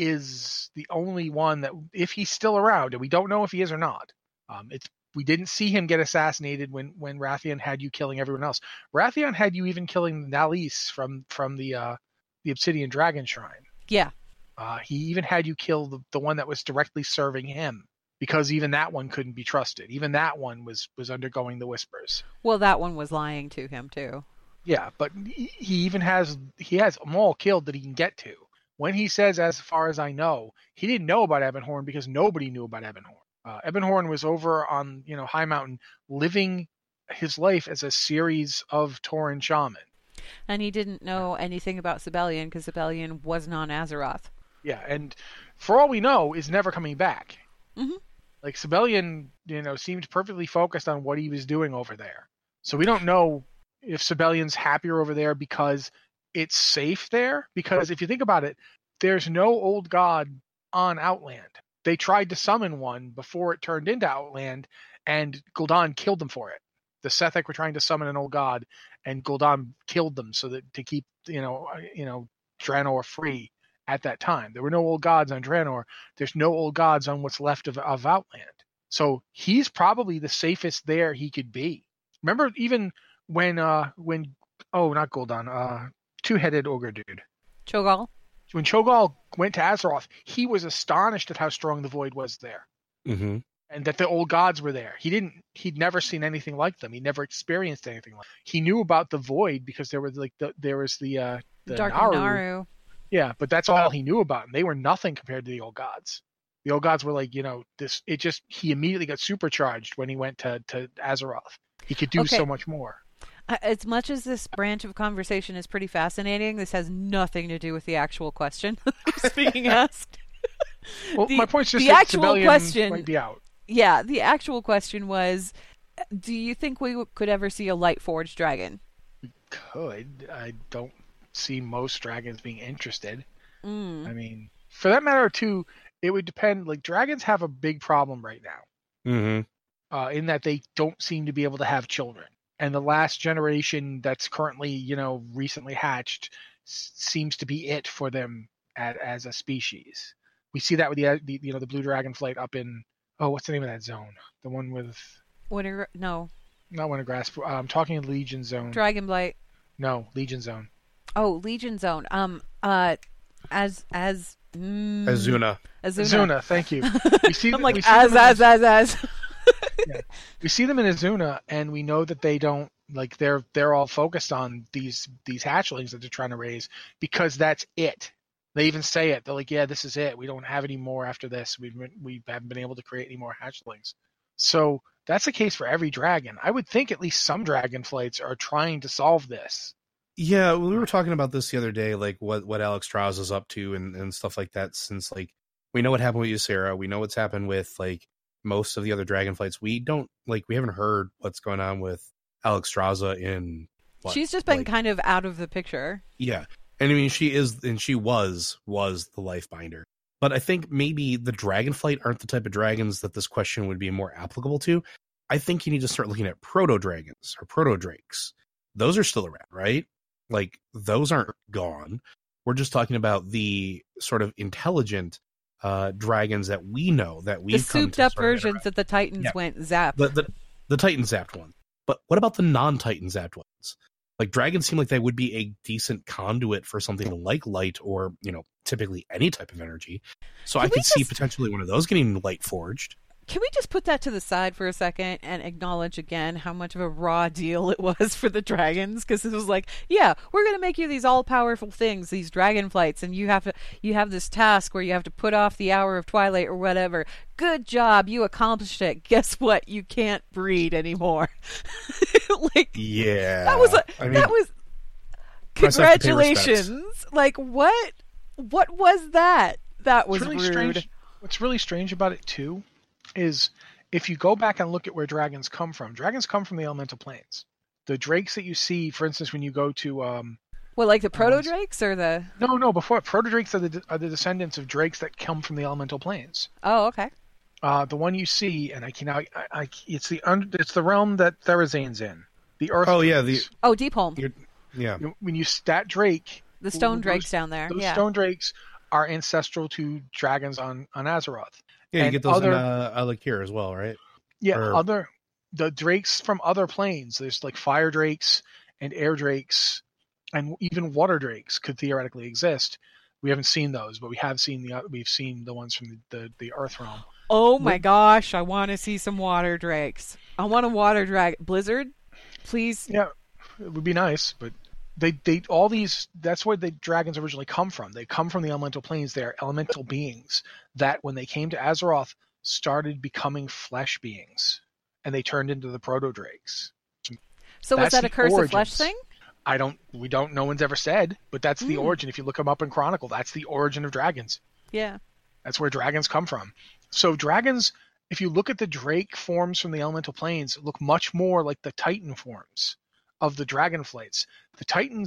is the only one that, if he's still around, and we don't know if he is or not, um, it's we didn't see him get assassinated when, when Rathian had you killing everyone else. Rathian had you even killing Nalis from from the uh, the Obsidian Dragon Shrine. Yeah. Uh, he even had you kill the, the one that was directly serving him, because even that one couldn't be trusted. Even that one was was undergoing the whispers. Well, that one was lying to him too. Yeah, but he he even has he has them all killed that he can get to. When he says, as far as I know, he didn't know about Ebonhorn because nobody knew about Ebonhorn. Uh, Ebonhorn was over on you know High Mountain living his life as a series of Tauren shaman. And he didn't know anything about Sibelian because Sibelian was not Azeroth. Yeah, and for all we know, is never coming back. Mm-hmm. Like Sibelian, you know, seemed perfectly focused on what he was doing over there. So we don't know if Sibelian's happier over there because it's safe there. Because if you think about it, there's no old god on Outland. They tried to summon one before it turned into Outland, and Gul'dan killed them for it. The Sethek were trying to summon an old god, and Gul'dan killed them so that to keep you know you know Draenor free at that time. There were no old gods on Draenor. There's no old gods on what's left of, of Outland. So he's probably the safest there he could be. Remember, even when uh when oh not Gul'dan, uh two-headed ogre dude, Cho'Gall. When Cho'Gall went to Azeroth, he was astonished at how strong the Void was there. Mm-hmm. And that the old gods were there. He didn't. He'd never seen anything like them. He never experienced anything like. He knew about the Void because there was like the there was the uh, the Dark Naru. Naru. Yeah, but that's all he knew about, and they were nothing compared to the old gods. The old gods were like you know this. It just he immediately got supercharged when he went to to Azeroth. He could do Okay. so much more. As much as this branch of conversation is pretty fascinating, this has nothing to do with the actual question that's being asked. Well, The- my point's just the that actual Sibelian question- might be out. Yeah, the actual question was, do you think we w- could ever see a light forged dragon? Could I don't see most dragons being interested. Mm. I mean, for that matter, too, it would depend. Like dragons have a big problem right now, Mm-hmm. uh, in that they don't seem to be able to have children, and the last generation that's currently, you know, recently hatched s- seems to be it for them at, as a species. We see that with the, the you know the blue dragon flight up in oh what's the name of that zone? The one with Winter, no, not Wintergrass. Uh, I'm talking Legion Zone. Dragonblight. No, Legion Zone. Oh, Legion Zone. Um, uh, as as mm, Azuna. Azuna. Azuna, thank you. We see, I'm like we see as them in as as as. yeah. We see them in Azuna, and we know that they don't like they're they're all focused on these these hatchlings that they're trying to raise because that's it. They even say it. They're like, yeah, this is it. We don't have any more after this. We've been, we haven't been able to create any more hatchlings. So that's the case for every dragon. I would think at least some dragon flights are trying to solve this. Yeah, we were talking about this the other day, like what, what Alex Strauss is up to and, and stuff like that, since like we know what happened with Ysera, we know what's happened with like most of the other dragon flights. We don't like we haven't heard what's going on with Alex Straza in what, She's just been like, kind of out of the picture. yeah. And I mean she is and she was was the life binder. But I think maybe the Dragonflight aren't the type of dragons that this question would be more applicable to. I think you need to start looking at proto dragons or proto drakes. Those are still around, right? Like those aren't gone. We're just talking about the sort of intelligent uh, dragons that we know that we've The come souped to up sort of versions interact. that the Titans Yeah. went zap. The, the the Titan zapped one. But what about the non-Titan zapped ones? Like dragons seem like they would be a decent conduit for something like light or, you know, typically any type of energy. So Can I we could see just- potentially one of those getting light forged. Can we just put that to the side for a second and acknowledge again how much of a raw deal it was for the dragons? Because it was like, yeah, we're going to make you these all-powerful things, these dragon flights, and you have to, you have this task where you have to put off the hour of twilight or whatever. Good job, you accomplished it. Guess what? You can't breed anymore. Like, Yeah. that was a, I mean, that was press have to pay respects. congratulations. Like, what? What was that? That was What's really rude. strange. What's really strange about it too is if you go back and look at where dragons come from, dragons come from the elemental planes. The drakes that you see, for instance, when you go to um, What, like the proto ones- drakes or the? no, no, before proto drakes are the are the descendants of drakes that come from the elemental planes. Oh, okay. Uh, the one you see, and I can I, I it's the under, it's the realm that Therazane's in, the Earth. Oh, yeah, drakes. Oh, Deep Home. You're, yeah. You- when you stat drake, The stone those- drakes down there. those Yeah. stone drakes are ancestral to dragons on on Azeroth. Yeah, you and get those other- in uh, Alakir as well, right? Yeah, Or- other the drakes from other planes. There's like fire drakes and air drakes, and even water drakes could theoretically exist. We haven't seen those, but we have seen the we've seen the ones from the the, the Earth realm. Oh my gosh, I want to see some water drakes. I want a water drag. Blizzard, please. Yeah, it would be nice, but they they all these that's where the dragons originally come from. They come from the elemental planes. They are elemental beings that, when they came to Azeroth, started becoming flesh beings, and they turned into the proto drakes. So was That's that a the curse of flesh origins. thing? I don't. We don't. No one's ever said, but that's the Mm. origin. If you look them up in Chronicle, that's the origin of dragons. Yeah. That's where dragons come from. So dragons, if you look at the drake forms from the elemental planes, look much more like the Titan forms of the dragon flights. The Titans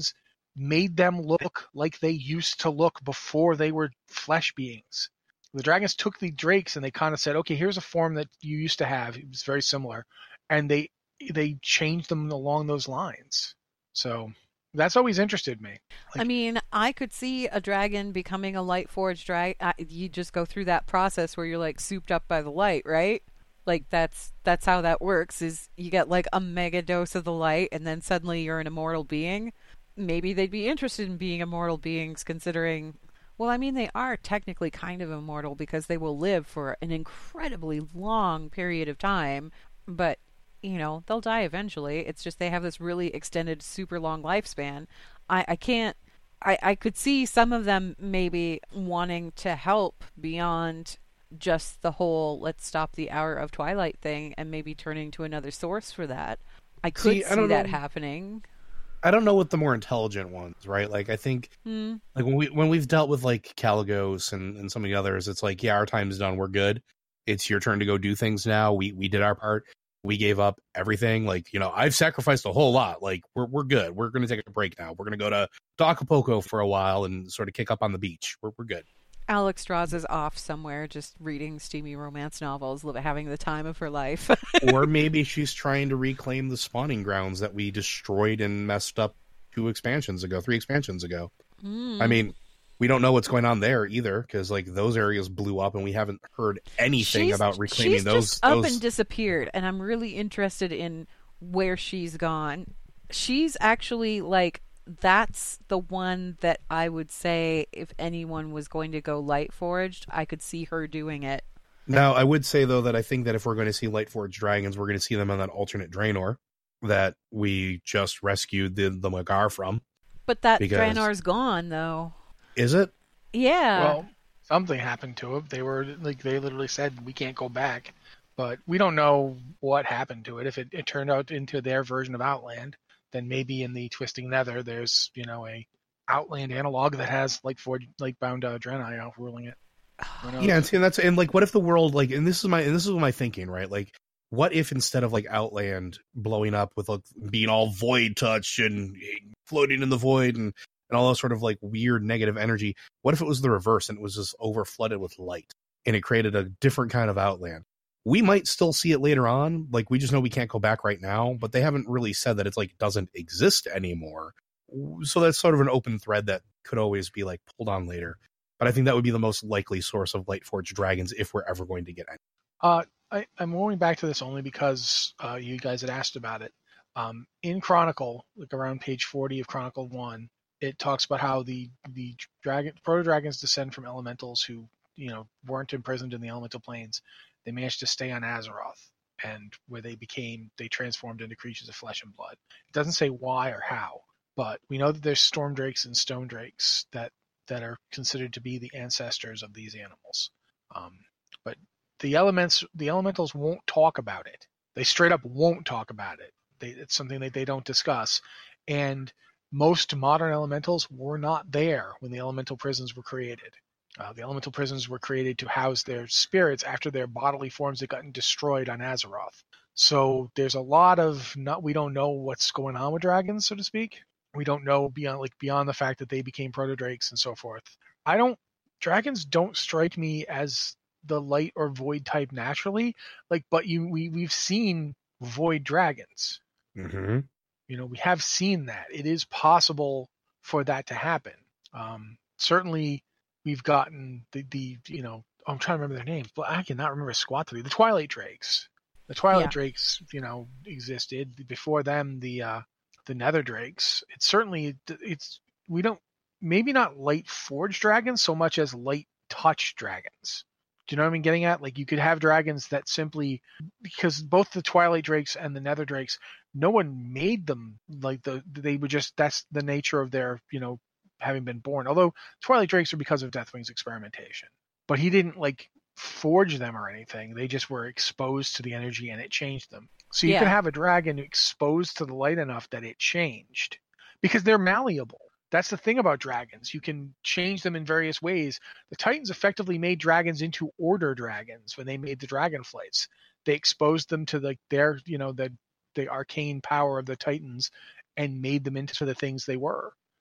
made them look like they used to look before they were flesh beings. The dragons took the drakes and they kind of said, okay, here's a form that you used to have. It was very similar. And they they changed them along those lines. So that's always interested me. Like, I mean, I could see a dragon becoming a light forged dragon. Uh, you just go through that process where you're like souped up by the light, right? Like that's that's how that works. Is you get like a mega dose of the light, and then suddenly you're an immortal being. Maybe they'd be interested in being immortal beings, considering. Well, I mean, they are technically kind of immortal because they will live for an incredibly long period of time, but you know, they'll die eventually. It's just they have this really extended, super long lifespan. I, I can't, I, I could see some of them maybe wanting to help beyond just the whole let's stop the Hour of Twilight thing and maybe turning to another source for that. I could see, see I that know. happening. I don't know what the more intelligent ones, right? Like, I think, Hmm. like, when, we, when we've dealt with, like, Caligos and, and some of the others, it's like, yeah, our time's done, we're good. It's your turn to go do things now. We we did our part. We gave up everything. Like, you know, I've sacrificed a whole lot. Like, we're we're good. We're going to take a break now. We're going to go to Acapulco for a while and sort of kick up on the beach. We're we're good. Alex Strauss is off somewhere just reading steamy romance novels, having the time of her life. Or maybe she's trying to reclaim the spawning grounds that we destroyed and messed up two expansions ago, three expansions ago. Mm. I mean, we don't know what's going on there either, because like those areas blew up and we haven't heard anything she's, about reclaiming she's those. Just up those... and disappeared, and I'm really interested in where she's gone. She's actually like that's the one that I would say if anyone was going to go light forged, I could see her doing it. Now, I would say though that I think that if we're going to see light forged dragons, we're going to see them on that alternate Draenor that we just rescued the the Magar from. But that because... Draenor's gone though. Is it? Yeah. Well, something happened to it. They were like they literally said we can't go back, but we don't know what happened to it. If it, it turned out into their version of Outland, then maybe in the Twisting Nether there's you know a Outland analog that has like for like bound uh, Draenei out ruling it. Yeah, and, see, and that's and like what if the world like and this is my and this is my thinking, right? Like what if instead of like Outland blowing up with like being all void touch and floating in the void and and all that sort of like weird negative energy, what if it was the reverse and it was just over flooded with light and it created a different kind of Outland? We might still see it later on. Like we just know we can't go back right now, but they haven't really said that it's like doesn't exist anymore. So that's sort of an open thread that could always be like pulled on later. But I think that would be the most likely source of Lightforged dragons if we're ever going to get any. Uh, I, I'm going back to this only because uh, you guys had asked about it. Um, in Chronicle, like around page forty of Chronicle one, it talks about how the the dragon proto dragons descend from elementals who you know weren't imprisoned in the elemental planes. They managed to stay on Azeroth, and where they became they transformed into creatures of flesh and blood. It doesn't say why or how, but we know that there's storm drakes and stone drakes that that are considered to be the ancestors of these animals. Um, but the elements the elementals won't talk about it. They straight up won't talk about it. They, it's something that they don't discuss, and most modern elementals were not there when the elemental prisons were created. Uh, the elemental prisons were created to house their spirits after their bodily forms had gotten destroyed on Azeroth. So there's a lot of not we don't know what's going on with dragons, so to speak. We don't know beyond like beyond the fact that they became proto-drakes and so forth. I don't dragons don't strike me as the light or void type naturally. Like, but you we we've seen void dragons. Mm-hmm. You know, we have seen that. It is possible for that to happen. Um, certainly, we've gotten the, the, you know, I'm trying to remember their names, but I cannot remember squat to me. The Twilight Drakes. The Twilight Yeah. Drakes, you know, existed. Before them, the uh, the Nether Drakes. It's certainly, it's, we don't, maybe not light forged dragons so much as light touch dragons. Do you know what I'm getting at? Like, you could have dragons that simply, because both the Twilight Drakes and the Nether Drakes, no one made them like the they were just that's the nature of their you know having been born. Although Twilight Drakes are because of Deathwing's experimentation, but he didn't like forge them or anything. They just were exposed to the energy and it changed them. So you Yeah. can have a dragon exposed to the light enough that it changed because they're malleable. That's the thing about dragons. You can change them in various ways. The Titans effectively made dragons into order dragons when they made the Dragonflights. They exposed them to like their you know the the arcane power of the Titans and made them into the things they were.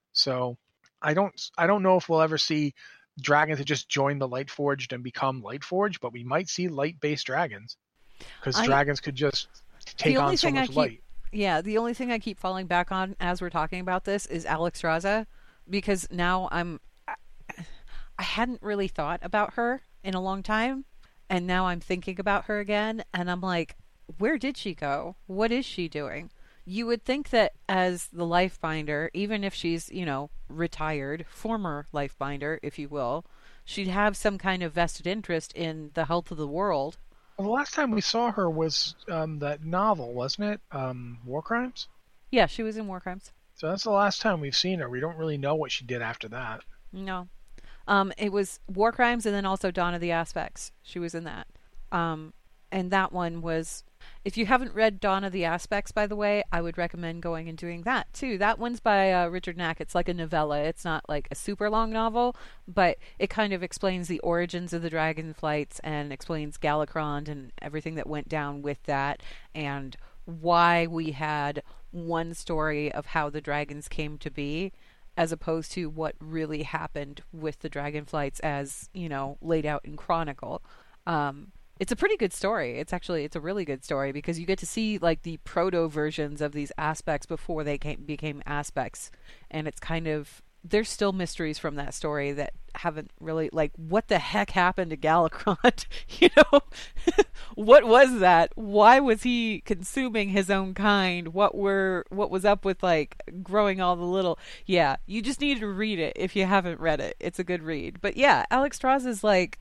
So I don't I don't know if we'll ever see dragons that just join the Lightforged and become Lightforged, but we might see light-based dragons because I- dragons could just take the only on so thing I much keep, light. Yeah, the only thing I keep falling back on as we're talking about this is Alexstrasza, because now I'm I, I hadn't really thought about her in a long time, and now I'm thinking about her again, and I'm like, where did she go? What is she doing? You would think that as the Lifebinder, even if she's, you know, retired, former Lifebinder, if you will, she'd have some kind of vested interest in the health of the world. Well, the last time we saw her was um, that novel, wasn't it? Um, War Crimes? Yeah, she was in War Crimes. So that's the last time we've seen her. We don't really know what she did after that. No. Um, it was War Crimes and then also Dawn of the Aspects. She was in that. Um, and that one was... If you haven't read Dawn of the Aspects, by the way, I would recommend going and doing that, too. That one's by uh, Richard Knack. It's like a novella. It's not like a super long novel, but it kind of explains the origins of the Dragonflights and explains Galakrond and everything that went down with that, and why we had one story of how the dragons came to be, as opposed to what really happened with the Dragonflights as, you know, laid out in Chronicle. Um... It's a pretty good story. It's actually, it's a really good story because you get to see like the proto versions of these aspects before they came, became aspects. And it's kind of, there's still mysteries from that story that haven't really, like, what the heck happened to Galakrond? You know, what was that? Why was he consuming his own kind? What were, what was up with like growing all the little, yeah, you just need to read it if you haven't read it. It's a good read. But yeah, Alexstrasza is like,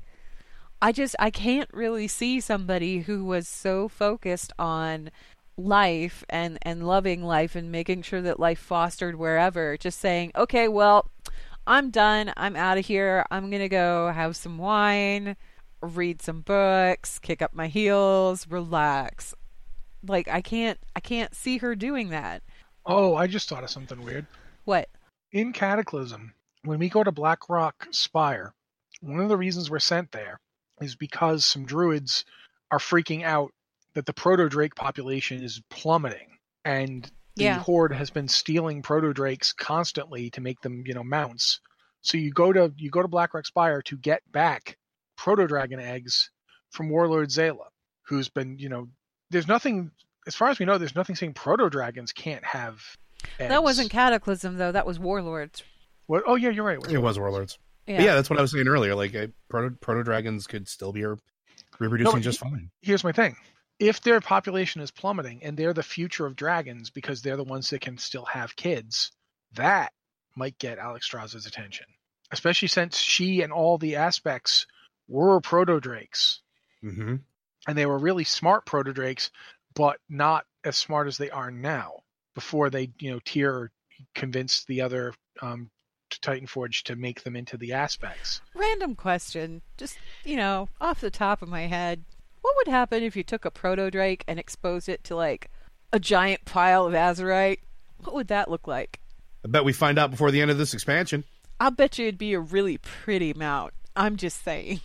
I just, I can't really see somebody who was so focused on life and, and loving life and making sure that life fostered wherever, just saying, okay, well, I'm done. I'm out of here. I'm going to go have some wine, read some books, kick up my heels, relax. Like, I can't, I can't see her doing that. Oh, I just thought of something weird. What? In Cataclysm, when we go to Blackrock Spire, one of the reasons we're sent there is because some druids are freaking out that the proto-drake population is plummeting, and the Yeah. Horde has been stealing proto-drakes constantly to make them, you know, mounts. So you go to you go to Blackrock Spire to get back proto-dragon eggs from Warlord Zayla, who's been, you know, there's nothing, as far as we know, there's nothing saying proto-dragons can't have eggs. That wasn't Cataclysm, though. That was Warlords. What? Oh, yeah, you're right. It was Warlords. Yeah. But yeah, that's what I was saying earlier. Like, uh, proto proto dragons could still be re- reproducing No, just fine. Here's my thing. If their population is plummeting and they're the future of dragons because they're the ones that can still have kids, that might get Alexstrasza's attention. Especially since she and all the aspects were proto-drakes. Mm-hmm. And they were really smart proto-drakes, but not as smart as they are now. Before they, you know, Tyr convinced the other um, Titanforge to make them into the aspects. Random question, just, you know, off the top of my head. What would happen if you took a proto-drake and exposed it to, like, a giant pile of azurite? What would that look like? I bet we find out before the end of this expansion. I'll bet you it'd be a really pretty mount. I'm just saying.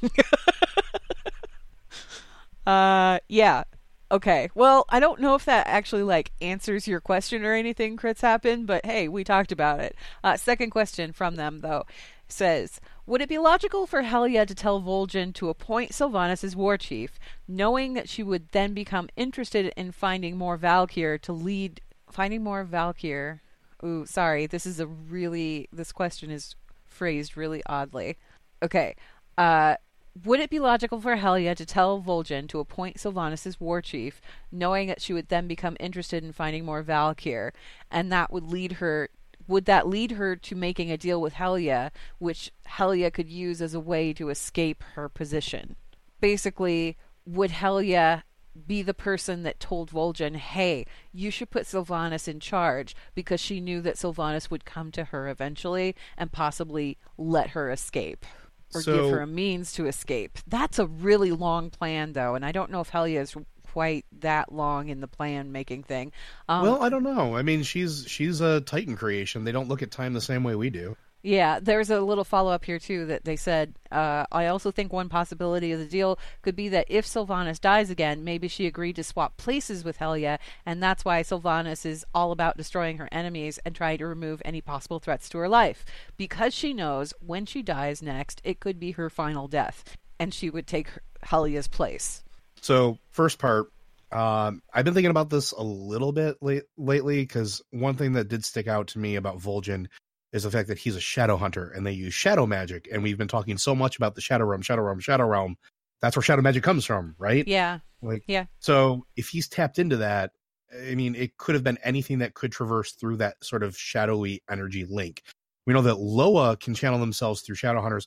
uh, yeah. Okay. Well, I don't know if that actually, like, answers your question or anything, Crits Happen, but hey, we talked about it. Uh, second question from them, though, says, would it be logical for Helya to tell Vol'jin to appoint Sylvanas as war chief, knowing that she would then become interested in finding more Valkyr to lead... Finding more Valkyr... Ooh, sorry, this is a really... This question is phrased really oddly. Okay. Uh... Would it be logical for Helya to tell Vol'jin to appoint Sylvanas as war chief, knowing that she would then become interested in finding more Valkyr, and that would lead her... Would that lead her to making a deal with Helya, which Helya could use as a way to escape her position? Basically, would Helya be the person that told Vol'jin, hey, you should put Sylvanas in charge, because she knew that Sylvanas would come to her eventually and possibly let her escape? Or So- give her a means to escape. That's a really long plan, though, and I don't know if Helya is quite that long in the plan-making thing. Um, Well, I don't know. I mean, she's she's a Titan creation. They don't look at time the same way we do. Yeah, there's a little follow-up here, too, that they said, uh, I also think one possibility of the deal could be that if Sylvanas dies again, maybe she agreed to swap places with Helya, and that's why Sylvanas is all about destroying her enemies and trying to remove any possible threats to her life. Because she knows when she dies next, it could be her final death, and she would take Helya's place. So, first part, um, I've been thinking about this a little bit late, lately, because one thing that did stick out to me about Vol'jin is the fact that he's a shadow hunter and they use shadow magic. And we've been talking so much about the shadow realm, shadow realm, shadow realm. That's where shadow magic comes from, right? Yeah. Like, yeah. So if he's tapped into that, I mean, it could have been anything that could traverse through that sort of shadowy energy link. We know that Loa can channel themselves through shadow hunters,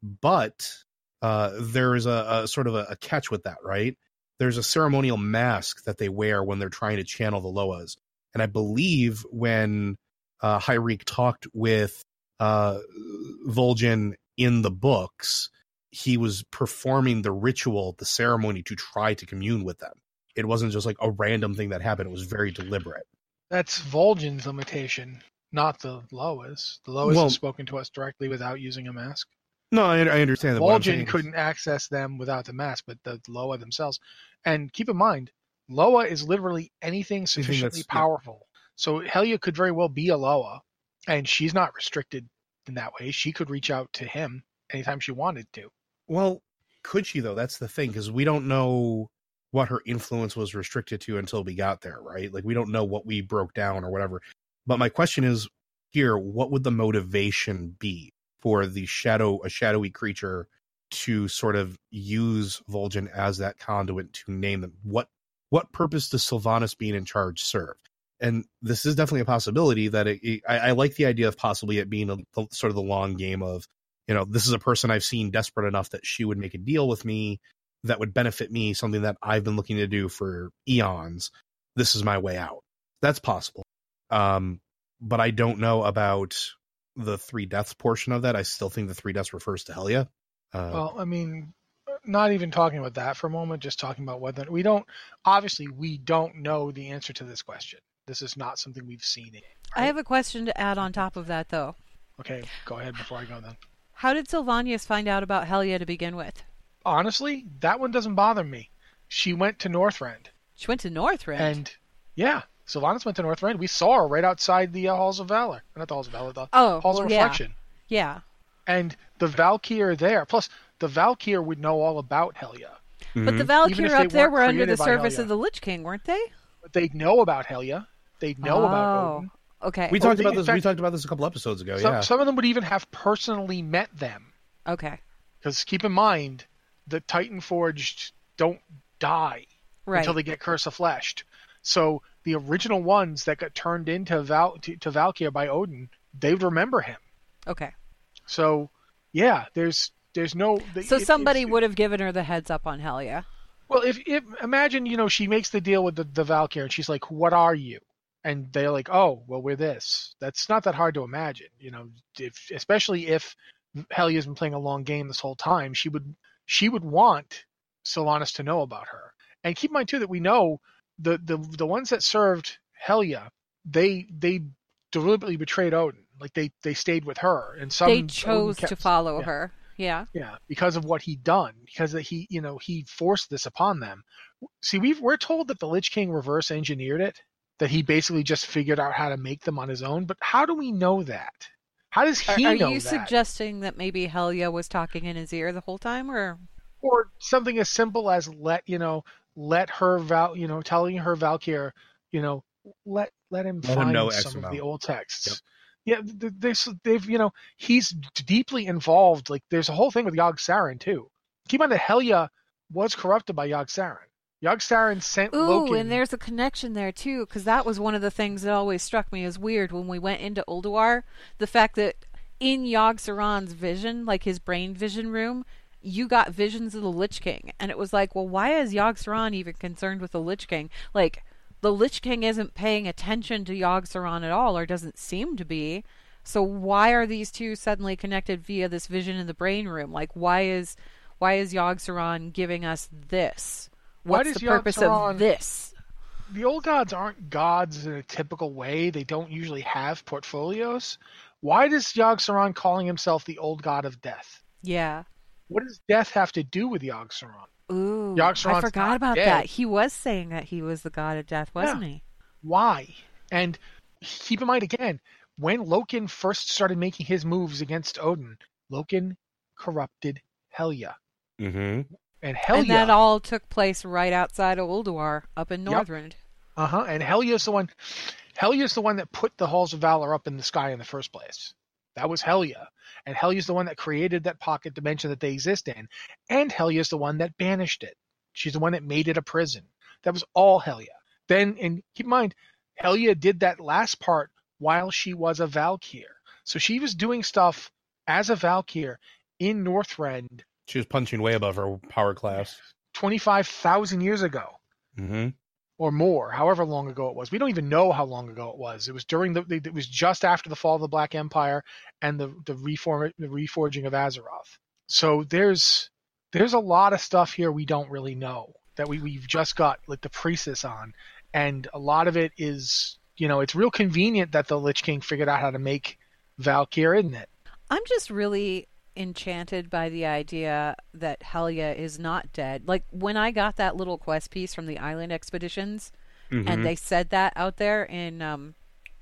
but uh, there is a, a sort of a, a catch with that, right? There's a ceremonial mask that they wear when they're trying to channel the Loas. And I believe when Uh, Hyreek talked with uh, Vol'jin in the books, he was performing the ritual, the ceremony to try to commune with them. It wasn't just like a random thing that happened. It was very deliberate. That's Vol'jin's limitation, not the Loas. The Loas Well, have spoken to us directly without using a mask. No, I, I understand that. What I'm saying Vol'jin is- couldn't access them without the mask, but the Loa themselves. And keep in mind, Loa is literally anything sufficiently that's- yeah. powerful. So Helya could very well be a Loa, and she's not restricted in that way. She could reach out to him anytime she wanted to. Well, could she though? That's the thing, because we don't know what her influence was restricted to until we got there, right? Like, we don't know what we broke down or whatever. But my question is here, what would the motivation be for the shadow, a shadowy creature to sort of use Vol'jin as that conduit to name them? What, what purpose does Sylvanas being in charge serve? And this is definitely a possibility that it, it, I, I like the idea of possibly it being a, the, sort of the long game of, you know, this is a person I've seen desperate enough that she would make a deal with me that would benefit me, something that I've been looking to do for eons. This is my way out. That's possible. Um, but I don't know about the three deaths portion of that. I still think the three deaths refers to Helya. Uh, Well, I mean, not even talking about that for a moment, just talking about whether we don't, obviously, we don't know the answer to this question. This is not something we've seen. Right? I have a question to add on top of that, though. Okay, go ahead before I go then. How did Sylvanas find out about Helya to begin with? Honestly, that one doesn't bother me. She went to Northrend. She went to Northrend? And, yeah, Sylvanas went to Northrend. We saw her right outside the uh, Halls of Valor. Not the Halls of Valor, the oh, Halls well, of yeah. Reflection. Yeah. And the Valkyr are there. Plus, the Valkyr would know all about Helya. But the Even Valkyr if up they there weren't were under the created by service Helya. of the Lich King, weren't they? But they'd know about Helya. They'd know about Oh, Odin. okay. we Oh, talked they- about in this. fact- we talked about this a couple episodes ago. Some, yeah. some of them would even have personally met them. Okay. Because keep in mind, the Titan Forged don't die Right. until they get Curse of Fleshed. So the original ones that got turned into Val to, to Valkyr by Odin, they would remember him. Okay. So yeah, there's there's no. So it- somebody it's- would have given her the heads up on Helya. Well, if, if imagine you know she makes the deal with the, the Valkyr and she's like, "What are you?" And they're like, "Oh, well, we're this." That's not that hard to imagine, you know. If especially if Helya's been playing a long game this whole time, she would she would want Sylvanas to know about her. And keep in mind too that we know the the the ones that served Helya, they they deliberately betrayed Odin. Like they they stayed with her, and some They Odin chose kept- to follow yeah. her. Yeah. Yeah, because of what he'd done, because that he, you know, he forced this upon them. See, we've, we're told that the Lich King reverse engineered it, that he basically just figured out how to make them on his own. But how do we know that? How does he Are, are know you that? suggesting that maybe Helya was talking in his ear the whole time, or? Or something as simple as let you know, let her val, you know, telling her Valkyr, you know, let let him Let him find know X some of amount. the old texts. Yep. Yeah, th- there's they've you know he's deeply involved. Like there's a whole thing with Yogg Saron too. Keep in mind that Helya was corrupted by Yogg Saron. Yogg Saron sent Ooh, Loki. and there's a connection there too, because that was one of the things that always struck me as weird when we went into Ulduar. The fact that in Yogg Saron's vision, like his brain vision room, you got visions of the Lich King, and it was like, well, why is Yogg Saron even concerned with the Lich King? Like, the Lich King isn't paying attention to Yogg Saron at all, or doesn't seem to be. So why are these two suddenly connected via this vision in the brain room? Like, why is why is Yogg Saron giving us this? Why What's does the Yogg purpose Saron- of this? the old gods aren't gods in a typical way. They don't usually have portfolios. Why does Yogg-Saron calling himself the old god of death? Yeah. What does death have to do with Yogg-Saron? Ooh, Yogg-Saron's I forgot not about dead. that. He was saying that he was the god of death, wasn't Yeah. he? Why? And keep in mind again, when Loken first started making his moves against Odin, Loken corrupted Helya. Mm-hmm. And Helya... And that all took place right outside of Ulduar, up in Yep. Northrend. Uh-huh. And Helya's the one Helya's the one that put the Halls of Valor up in the sky in the first place. That was Helya. And Helya's the one that created that pocket dimension that they exist in. And Helya's the one that banished it. She's the one that made it a prison. That was all Helya. Then, and keep in mind, Helya did that last part while she was a Valkyr. So she was doing stuff as a Valkyr in Northrend She was punching way above her power class. twenty-five thousand years ago. Mm-hmm. Or more, however long ago it was. We don't even know how long ago it was. It was during the. It was just after the fall of the Black Empire and the the reform the reforging of Azeroth. So there's there's a lot of stuff here we don't really know that we we've just got like the priestess on, and a lot of it is, you know, it's real convenient that the Lich King figured out how to make Valkyr, isn't it? I'm just really enchanted by the idea that Helya is not dead. Like when I got that little quest piece from the Island Expeditions, Mm-hmm. and they said that out there in um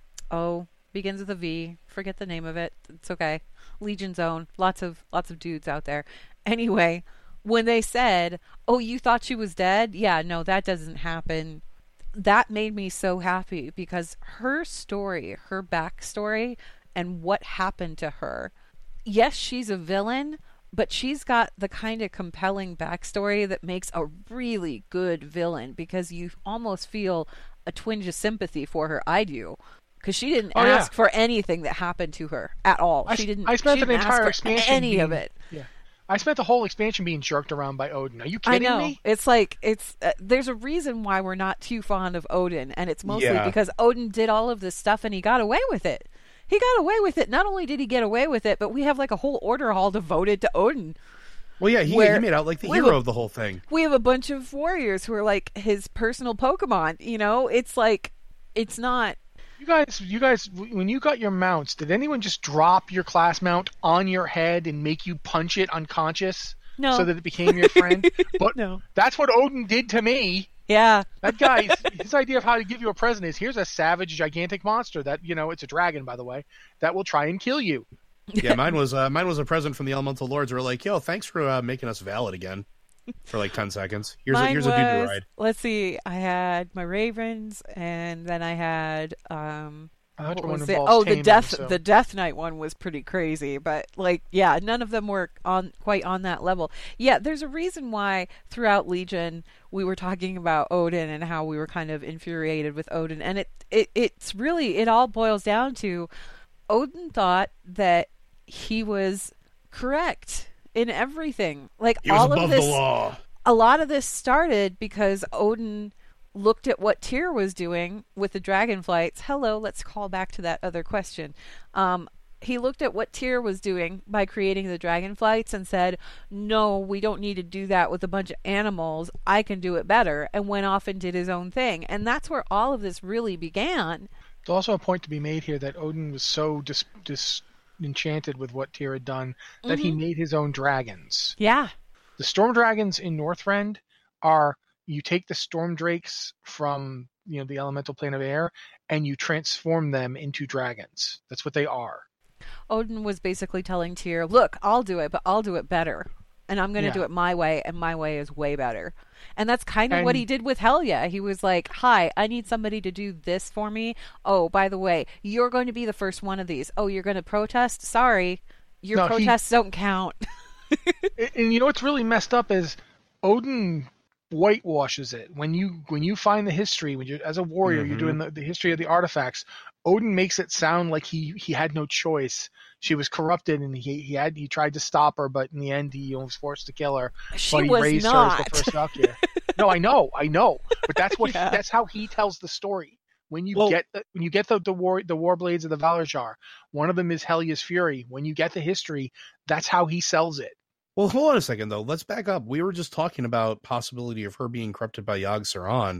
oh begins with a V, forget the name of it, it's okay, Legion Zone, lots of lots of dudes out there. Anyway, when they said, oh, you thought she was dead, yeah, no, that doesn't happen, that made me so happy, because her story, her backstory, and what happened to her, yes, she's a villain, but she's got the kind of compelling backstory that makes a really good villain, because you almost feel a twinge of sympathy for her. I do, because she didn't Oh, ask yeah. for anything that happened to her at all. I, she didn't. I spent she an didn't entire ask for expansion any being, of it. Yeah, I spent the whole expansion being jerked around by Odin. Are you I kidding know. me? It's like it's. Uh, there's a reason why we're not too fond of Odin, and it's mostly Yeah. because Odin did all of this stuff and he got away with it. He got away with it. Not only did he get away with it, but we have like a whole order hall devoted to Odin. Well, yeah, he, Where he made out like the we hero have- of the whole thing. We have a bunch of warriors who are like his personal Pokemon. You know, it's like it's not. You guys, you guys, when you got your mounts, did anyone just drop your class mount on your head and make you punch it unconscious No. so that it became your friend? But No. that's what Odin did to me. Yeah. That guy, his idea of how to give you a present is here's a savage, gigantic monster that, you know, it's a dragon, by the way, that will try and kill you. Yeah, mine was uh, mine was a present from the Elemental Lords. Who were like, "Yo, thanks for uh, making us valid again for like ten seconds. Here's a Mine here's was, a doo ride." let's see, I had my Ravens, and then I had um I thought what your one was it? involves Oh, the taming, death so- the Death Knight one was pretty crazy, but like yeah, none of them were on quite on that level. Yeah, there's a reason why throughout Legion we were talking about Odin and how we were kind of infuriated with Odin, and it, it it's really it all boils down to Odin thought that he was correct in everything. Like He was all above of this the law. a lot of this started because Odin looked at what Tyr was doing with the dragonflights. Hello, let's call back to that other question. Um, he looked at what Tyr was doing by creating the dragonflights and said, no, we don't need to do that with a bunch of animals. I can do it better, and went off and did his own thing. And that's where all of this really began. There's also a point to be made here that Odin was so dis- disenchanted with what Tyr had done that he made his own dragons. Yeah. The storm dragons in Northrend are, you take the storm drakes from, you know, the elemental plane of air and you transform them into dragons. That's what they are. Odin was basically telling Tyr, look, I'll do it, but I'll do it better. And I'm going to Yeah. do it my way, and my way is way better. And that's kind of what And- he did with Helya. He was like, hi, I need somebody to do this for me. Oh, by the way, you're going to be the first one of these. Oh, you're going to protest? Sorry. Your No, he- protests don't count. And, and you know what's really messed up is Odin whitewashes it. When you when you find the history, when you as a warrior, you're doing the, the history of the artifacts. Odin makes it sound like he he had no choice. She was corrupted, and he he had he tried to stop her, but in the end, he was forced to kill her. She but he was raised her not. as the first Valkyrie. No, I know, I know, but that's what Yeah. he, that's how he tells the story. When you Well- get the, when you get the the war the war blades of the Valarjar, one of them is Helya's Fury. When you get the history, that's how he sells it. Well, hold on a second though. Let's back up. We were just talking about possibility of her being corrupted by Yogg-Saron.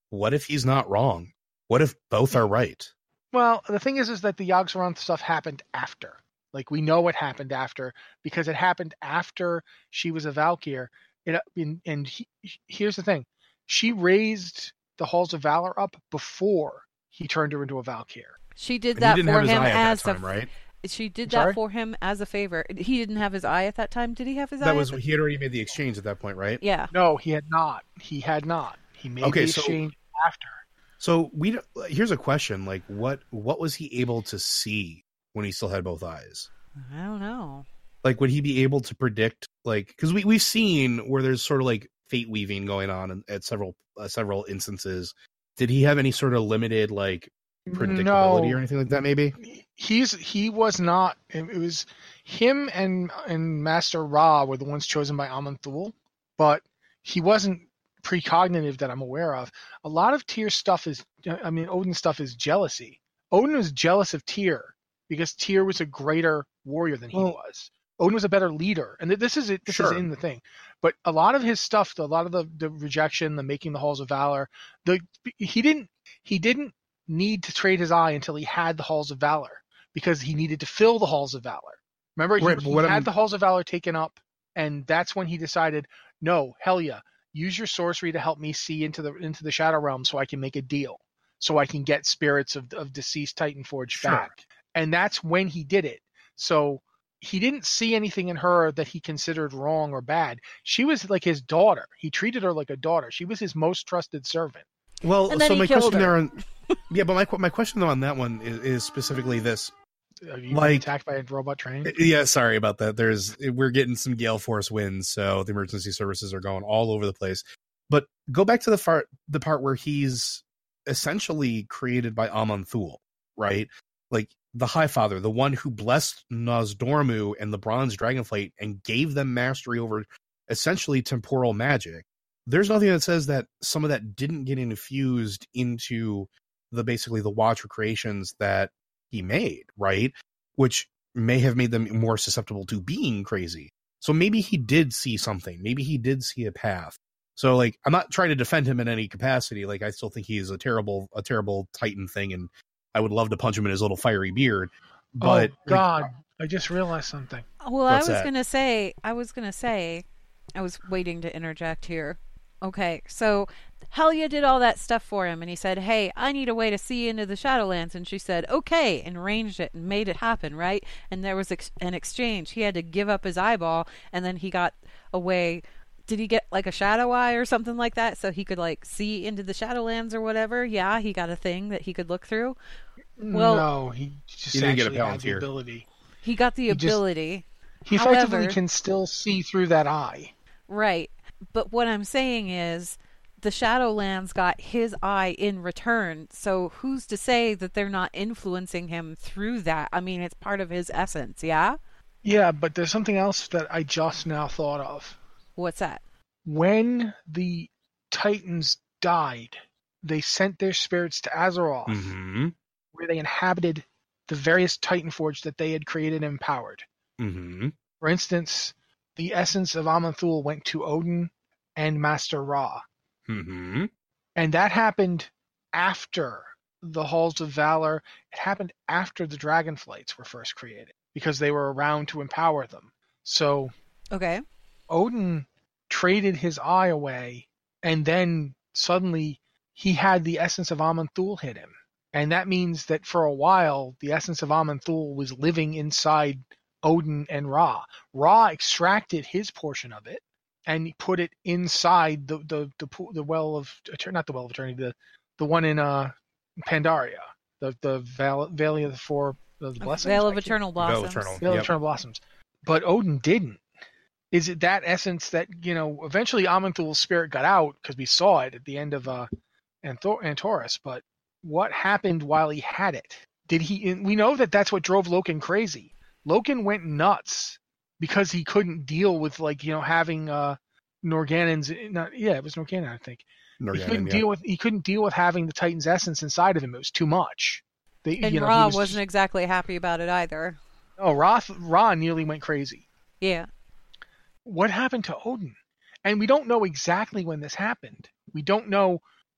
what if he's not wrong? What if both are right? Well, the thing is, is that the Yogg-Saron stuff happened after. Like, we know it happened after because it happened after she was a Valkyr. It, and and he, here's the thing. She raised the Halls of Valor up before he turned her into a Valkyr. She did And that he didn't for have his him eye at as that time, a right? She did Sorry? that for him as a favor. He didn't have his eye at that time. Did he have his eye? That was at the... he had already made the exchange at that point, right? Yeah. No, he had not. He had not. He made Okay, the so- exchange after. So we don't- here's a question: like, what what was he able to see when he still had both eyes? I don't know. Like, would he be able to predict? Like, because we we've seen where there's sort of like fate weaving going on in, at several uh, several instances. Did he have any sort of limited like predictability No. or anything like that? Maybe. He's he was not. It it was him and and Master Ra were the ones chosen by Aman'Thul, but he wasn't precognitive that I'm aware of. A lot of Tyr stuff is, I mean, Odin stuff is jealousy. Odin was jealous of Tyr because Tyr was a greater warrior than he Well- was. Odin was a better leader, and th- this is it. This Sure. is in the thing. But a lot of his stuff, a lot of the, the rejection, the making the halls of valor, the he didn't he didn't need to trade his eye until he had the halls of valor because he needed to fill the halls of valor. Remember, he, Right, but he what had I'm- the halls of valor taken up, and that's when he decided, no, hell yeah, use your sorcery to help me see into the into the shadow realm so I can make a deal, so I can get spirits of of deceased Titan Forge Sure. back. And that's when he did it. So he didn't see anything in her that he considered wrong or bad. She was like his daughter. He treated her like a daughter. She was his most trusted servant. Well, And then so he my killed question her. there, on, yeah, but my qu- my question though on that one is, is specifically this. Are you Like- attacked by a robot train? Yeah, sorry about that. There's we're getting some gale force winds, so the emergency services are going all over the place. But go back to the part the part where he's essentially created by Aman'Thul, right? Like the High Father, the one who blessed Nozdormu and the Bronze Dragonflight and gave them mastery over essentially temporal magic. There's nothing that says that some of that didn't get infused into the basically the Watcher creations that he made, right? Which may have made them more susceptible to being crazy. So maybe he did see something. Maybe he did see a path. So like, I'm not trying to defend him in any capacity. Like, I still think he is a terrible, a terrible Titan thing, and I would love to punch him in his little fiery beard. But oh God, I just realized something. Well, I What's was that? gonna say, I was gonna say, I was waiting to interject here. Okay, so Helya did all that stuff for him, and he said, "Hey, I need a way to see into the Shadowlands," and she said, "Okay," and arranged it and made it happen, right? And there was ex- an exchange. He had to give up his eyeball, and then he got a way. Did he get like a shadow eye or something like that, so he could like see into the Shadowlands or whatever? Yeah, he got a thing that he could look through. Well- no, he just He didn't get a actually had the Palantir. ability. He got the He just- ability. He effectively However- can still see through that eye. Right. But what I'm saying is the Shadowlands got his eye in return. So who's to say that they're not influencing him through that? I mean, it's part of his essence, yeah? Yeah, but there's something else that I just now thought of. What's that? When the Titans died, they sent their spirits to Azeroth, mm-hmm, where they inhabited the various Titan Forge that they had created and empowered. mm-hmm. For instance, the essence of Aman'Thul went to Odin and Master Ra. Mm-hmm. And that happened after the Halls of Valor. It happened after the Dragonflights were first created, because they were around to empower them. So Okay. Odin traded his eye away, and then suddenly he had the essence of Aman'Thul hit him. And that means that for a while, the essence of Aman'Thul was living inside Odin and Ra. Ra extracted his portion of it, and he put it inside the the the, pool, the well of not the well of eternity, the the one in uh Pandaria, the the Val, Valley of the Four the Blessings. Veil I of can't- Eternal Blossoms. Eternal. Veil of Yep. Eternal Blossoms. But Odin didn't. Is it that essence that, you know, eventually Aman'Thul's spirit got out because we saw it at the end of uh, Anthor- Antorus, but what happened while he had it? Did he? and we know that that's what drove Loken crazy. Loken went nuts because he couldn't deal with, like, you know, having uh, Norgannon's. Not, yeah, it was Norgannon, I think. he couldn't Norgannon, yeah. deal with. He couldn't deal with having the Titan's essence inside of him. It was too much. They, And you know, he Ra was wasn't exactly happy about it either. Oh, Ra, Ra nearly went crazy. Yeah. What happened to Odin? And we don't know exactly when this happened. We don't know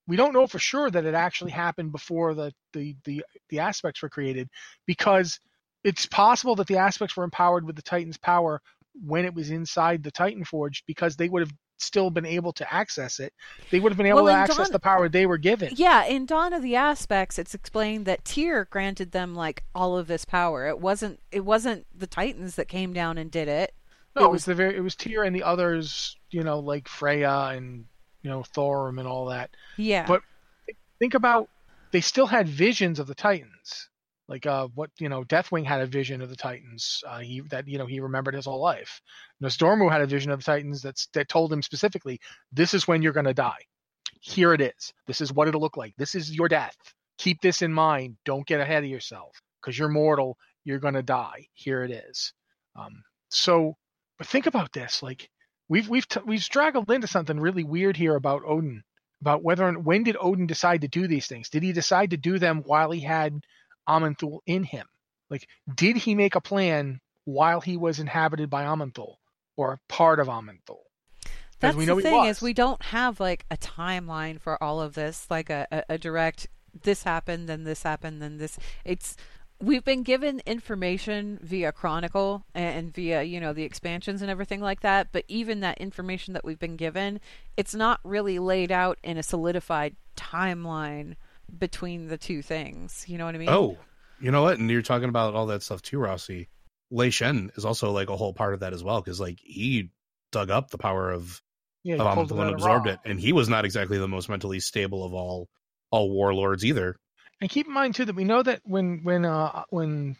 we don't know for sure that it actually happened before the the the, the aspects were created, because it's possible that the aspects were empowered with the Titan's power when it was inside the Titan Forge, because they would have still been able to access it. They would have been able Well, to in access Dawn- the power they were given. Yeah, in Dawn of the Aspects, it's explained that Tyr granted them like all of this power. It wasn't it wasn't the Titans that came down and did it. No, it it was was the very it was Tyr and the others, you know, like Freya and, you know, Thorum and all that. yeah. But think about, they still had visions of the Titans. Like uh, what you know, Deathwing had a vision of the Titans. Uh, he that you know he remembered his whole life. Nostormu had a vision of the Titans that's that told him specifically, "This is when you're going to die. Here it is. This is what it'll look like. This is your death. Keep this in mind. Don't get ahead of yourself, because you're mortal. You're going to die. Here it is." Um, so, but think about this. Like we've we've t- we've straggled into something really weird here about Odin. About whether and when did Odin decide to do these things? Did he decide to do them while he had Aman'Thul in him? Like, did he make a plan while he was inhabited by Aman'Thul, or part of Aman'Thul? That's we know the he thing was. is we don't have like a timeline for all of this, like a, a, a direct this happened, then this happened, then this. It's we've been given information via Chronicle and via, you know, the expansions and everything like that, but even that information that we've been given, it's not really laid out in a solidified timeline between the two things. You know what I mean? Oh, you know what? And you're talking about all that stuff too, Rossi. Lei Shen is also like a whole part of that as well, because like he dug up the power of Yeah, he of pulled it Aman'Thul out and of absorbed Ra. it, and he was not exactly the most mentally stable of all all warlords either. And keep in mind too that we know that when when uh, when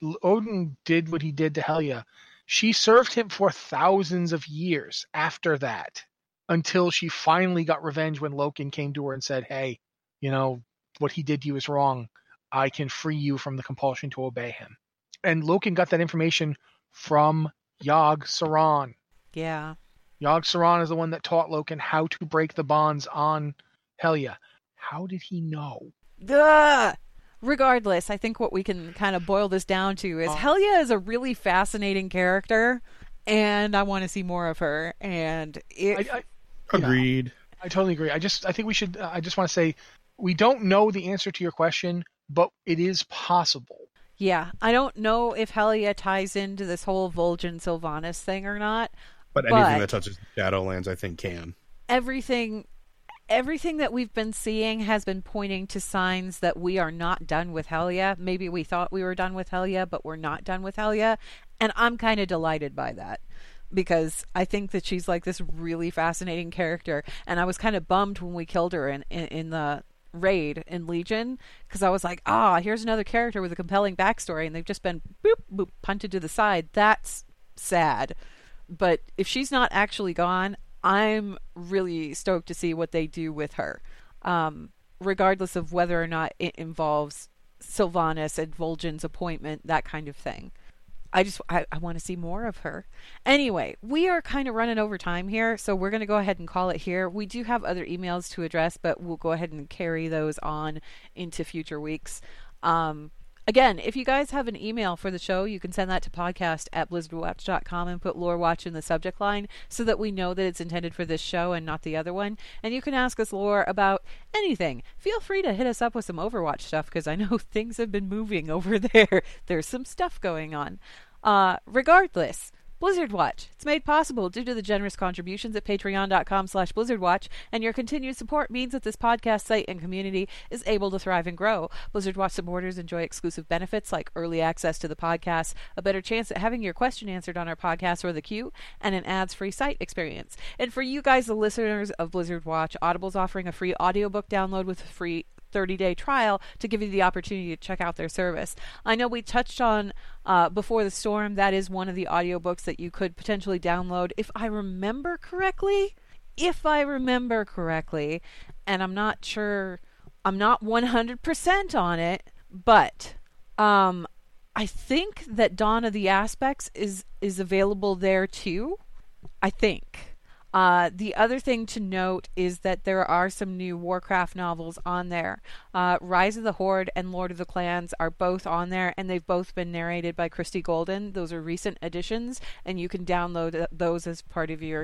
Odin did what he did to Helya, she served him for thousands of years after that, until she finally got revenge when Loken came to her and said, "Hey, you know what he did to you is wrong. I can free you from the compulsion to obey him." And Loken got that information from Yog Saron. Yeah. Yog Saron is the one that taught Loken how to break the bonds on Helya. How did he know? Ugh! Regardless, I think what we can kind of boil this down to is Uh, Helya is a really fascinating character, and I want to see more of her. And it, I, I, Agreed. I totally agree. I just I think we should. Uh, I just want to say we don't know the answer to your question, but it is possible. yeah, I don't know if Helya ties into this whole Vol'jin Sylvanas thing or not. But anything But- that touches Shadowlands, I think, can. Everything everything that we've been seeing has been pointing to signs that we are not done with Helya. Maybe we thought we were done with Helya, but we're not done with Helya. And I'm kind of delighted by that, because I think that she's like this really fascinating character. And I was kind of bummed when we killed her in, in, in the raid in Legion, because I was like, ah, here's another character with a compelling backstory, and they've just been boop, boop, punted to the side. That's sad. But if she's not actually gone, I'm really stoked to see what they do with her, um, regardless of whether or not it involves Sylvanas and Vol'jin's appointment, that kind of thing. I just I, I want to see more of her. Anyway, we are kind of running over time here, so we're going to go ahead and call it here. We do have other emails to address, but we'll go ahead and carry those on into future weeks. Um, Again, if you guys have an email for the show, you can send that to podcast at blizzard watch dot com and put Lore Watch in the subject line so that we know that it's intended for this show and not the other one. And you can ask us lore about anything. Feel free to hit us up with some Overwatch stuff, because I know things have been moving over there. There's some stuff going on. Uh, regardless, Blizzard Watch. It's made possible due to the generous contributions at patreon dot com slash blizzard watch, and your continued support means that this podcast site and community is able to thrive and grow. Blizzard Watch supporters enjoy exclusive benefits like early access to the podcast, a better chance at having your question answered on our podcast or the queue, and an ads-free site experience. And for you guys, the listeners of Blizzard Watch, Audible's offering a free audiobook download with a free thirty-day trial to give you the opportunity to check out their service. I know we touched on uh, Before the Storm. That is one of the audiobooks that you could potentially download, if I remember correctly. If I remember correctly, and I'm not sure, I'm not one hundred percent on it, but um, I think that Dawn of the Aspects is, is available there too. I think. Uh, the other thing to note is that there are some new Warcraft novels on there. Uh, Rise of the Horde and Lord of the Clans are both on there, and they've both been narrated by Christy Golden. Those are recent additions, and you can download those as part of your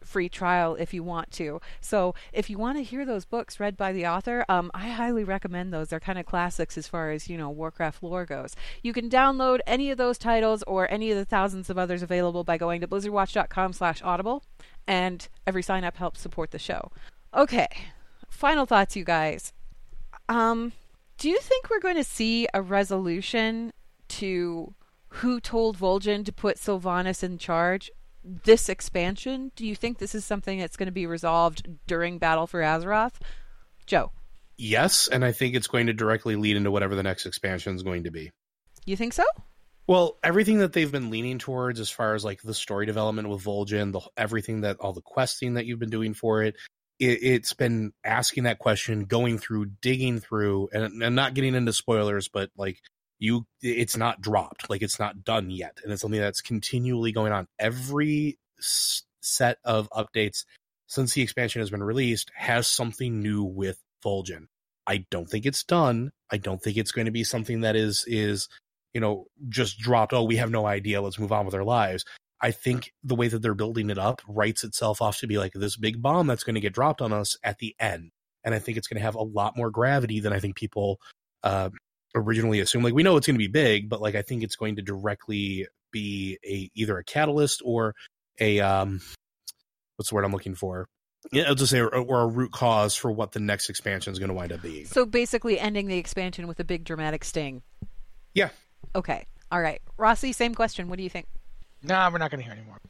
free trial if you want to. So if you want to hear those books read by the author, um, I highly recommend those. They're kind of classics as far as, you know, Warcraft lore goes. You can download any of those titles or any of the thousands of others available by going to blizzardwatch.com slash audible, and every sign up helps support the show. Okay, final thoughts, you guys. Um, do you think we're going to see a resolution to who told Vol'jin to put Sylvanas in charge this expansion? Do you think this is something that's going to be resolved during Battle for Azeroth? Joe? Yes, and I think it's going to directly lead into whatever the next expansion is going to be. You think so? Well, everything that they've been leaning towards as far as like the story development with Vol'jin, the, everything that, all the questing that you've been doing for it, it it's been asking that question, going through, digging through, and, and not getting into spoilers, but like, You, it's not dropped, like it's not done yet, and it's something that's continually going on. Every s- set of updates since the expansion has been released has something new with Vol'jin. I don't think it's done. I don't think it's going to be something that is is you know just dropped. Oh, we have no idea. Let's move on with our lives. I think the way that they're building it up writes itself off to be like this big bomb that's going to get dropped on us at the end, and I think it's going to have a lot more gravity than I think people. Uh, originally assumed. Like, we know it's going to be big, but like I think it's going to directly be a either a catalyst or a um what's the word I'm looking for? Yeah, I'll just say or, or a root cause for what the next expansion is going to wind up being. So basically ending the expansion with a big dramatic sting. Yeah. Okay. All right. Rossi, same question. What do you think? Nah, we're not going to hear anymore.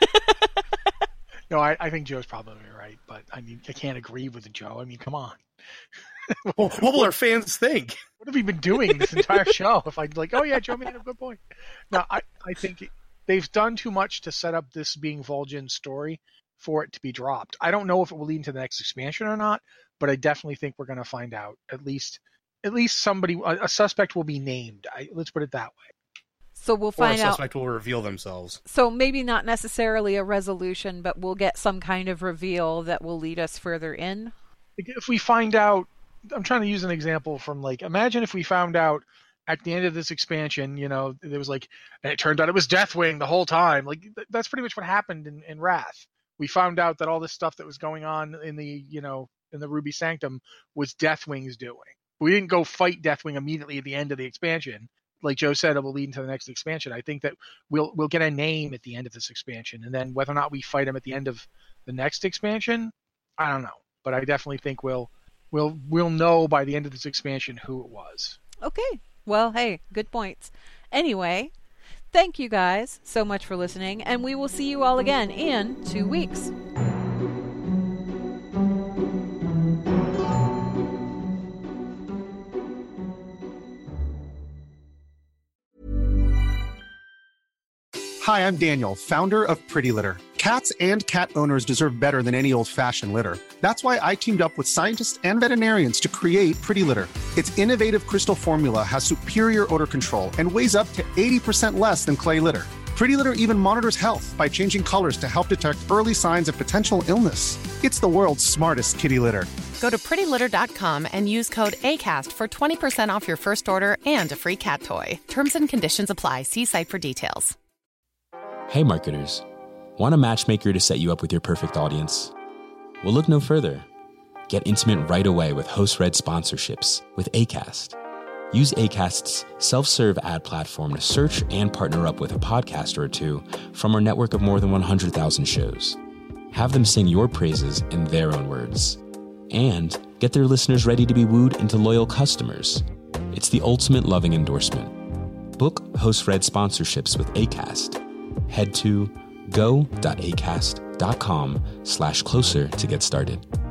No, I, I think Joe's probably right, but I mean, I can't agree with Joe. I mean, come on. Well, what will our fans think? What have we been doing this entire show? If I'd like, oh yeah, Joe made a good point. No, I, I think they've done too much to set up this being Vol'jin's story for it to be dropped. I don't know if it will lead into the next expansion or not, but I definitely think we're going to find out. At least, at least somebody, a, a suspect will be named. I, let's put it that way. So we'll Or find a out. suspect will reveal themselves. So maybe not necessarily a resolution, but we'll get some kind of reveal that will lead us further in. If we find out, I'm trying to use an example from like, imagine if we found out at the end of this expansion, you know, there was like, and it turned out it was Deathwing the whole time. Like, that's pretty much what happened in, in Wrath. We found out that all this stuff that was going on in the, you know, in the Ruby Sanctum was Deathwing's doing. We didn't go fight Deathwing immediately at the end of the expansion. Like Joe said, it will lead into the next expansion. I think that we'll we'll get a name at the end of this expansion, and then whether or not we fight him at the end of the next expansion, I don't know. But I definitely think we'll we'll we'll know by the end of this expansion who it was. Okay. Well, hey, good points. Anyway, thank you guys so much for listening, and we will see you all again in two weeks. Hi, I'm Daniel, founder of Pretty Litter. Cats and cat owners deserve better than any old-fashioned litter. That's why I teamed up with scientists and veterinarians to create Pretty Litter. Its innovative crystal formula has superior odor control and weighs up to eighty percent less than clay litter. Pretty Litter even monitors health by changing colors to help detect early signs of potential illness. It's the world's smartest kitty litter. Go to pretty litter dot com and use code ACAST for twenty percent off your first order and a free cat toy. Terms and conditions apply. See site for details. Hey marketers, want a matchmaker to set you up with your perfect audience? Well, look no further. Get intimate right away with host-read sponsorships with Acast. Use Acast's self-serve ad platform to search and partner up with a podcaster or two from our network of more than one hundred thousand shows. Have them sing your praises in their own words. And get their listeners ready to be wooed into loyal customers. It's the ultimate loving endorsement. Book host-read sponsorships with Acast. Head to go.acast.com slash closer to get started.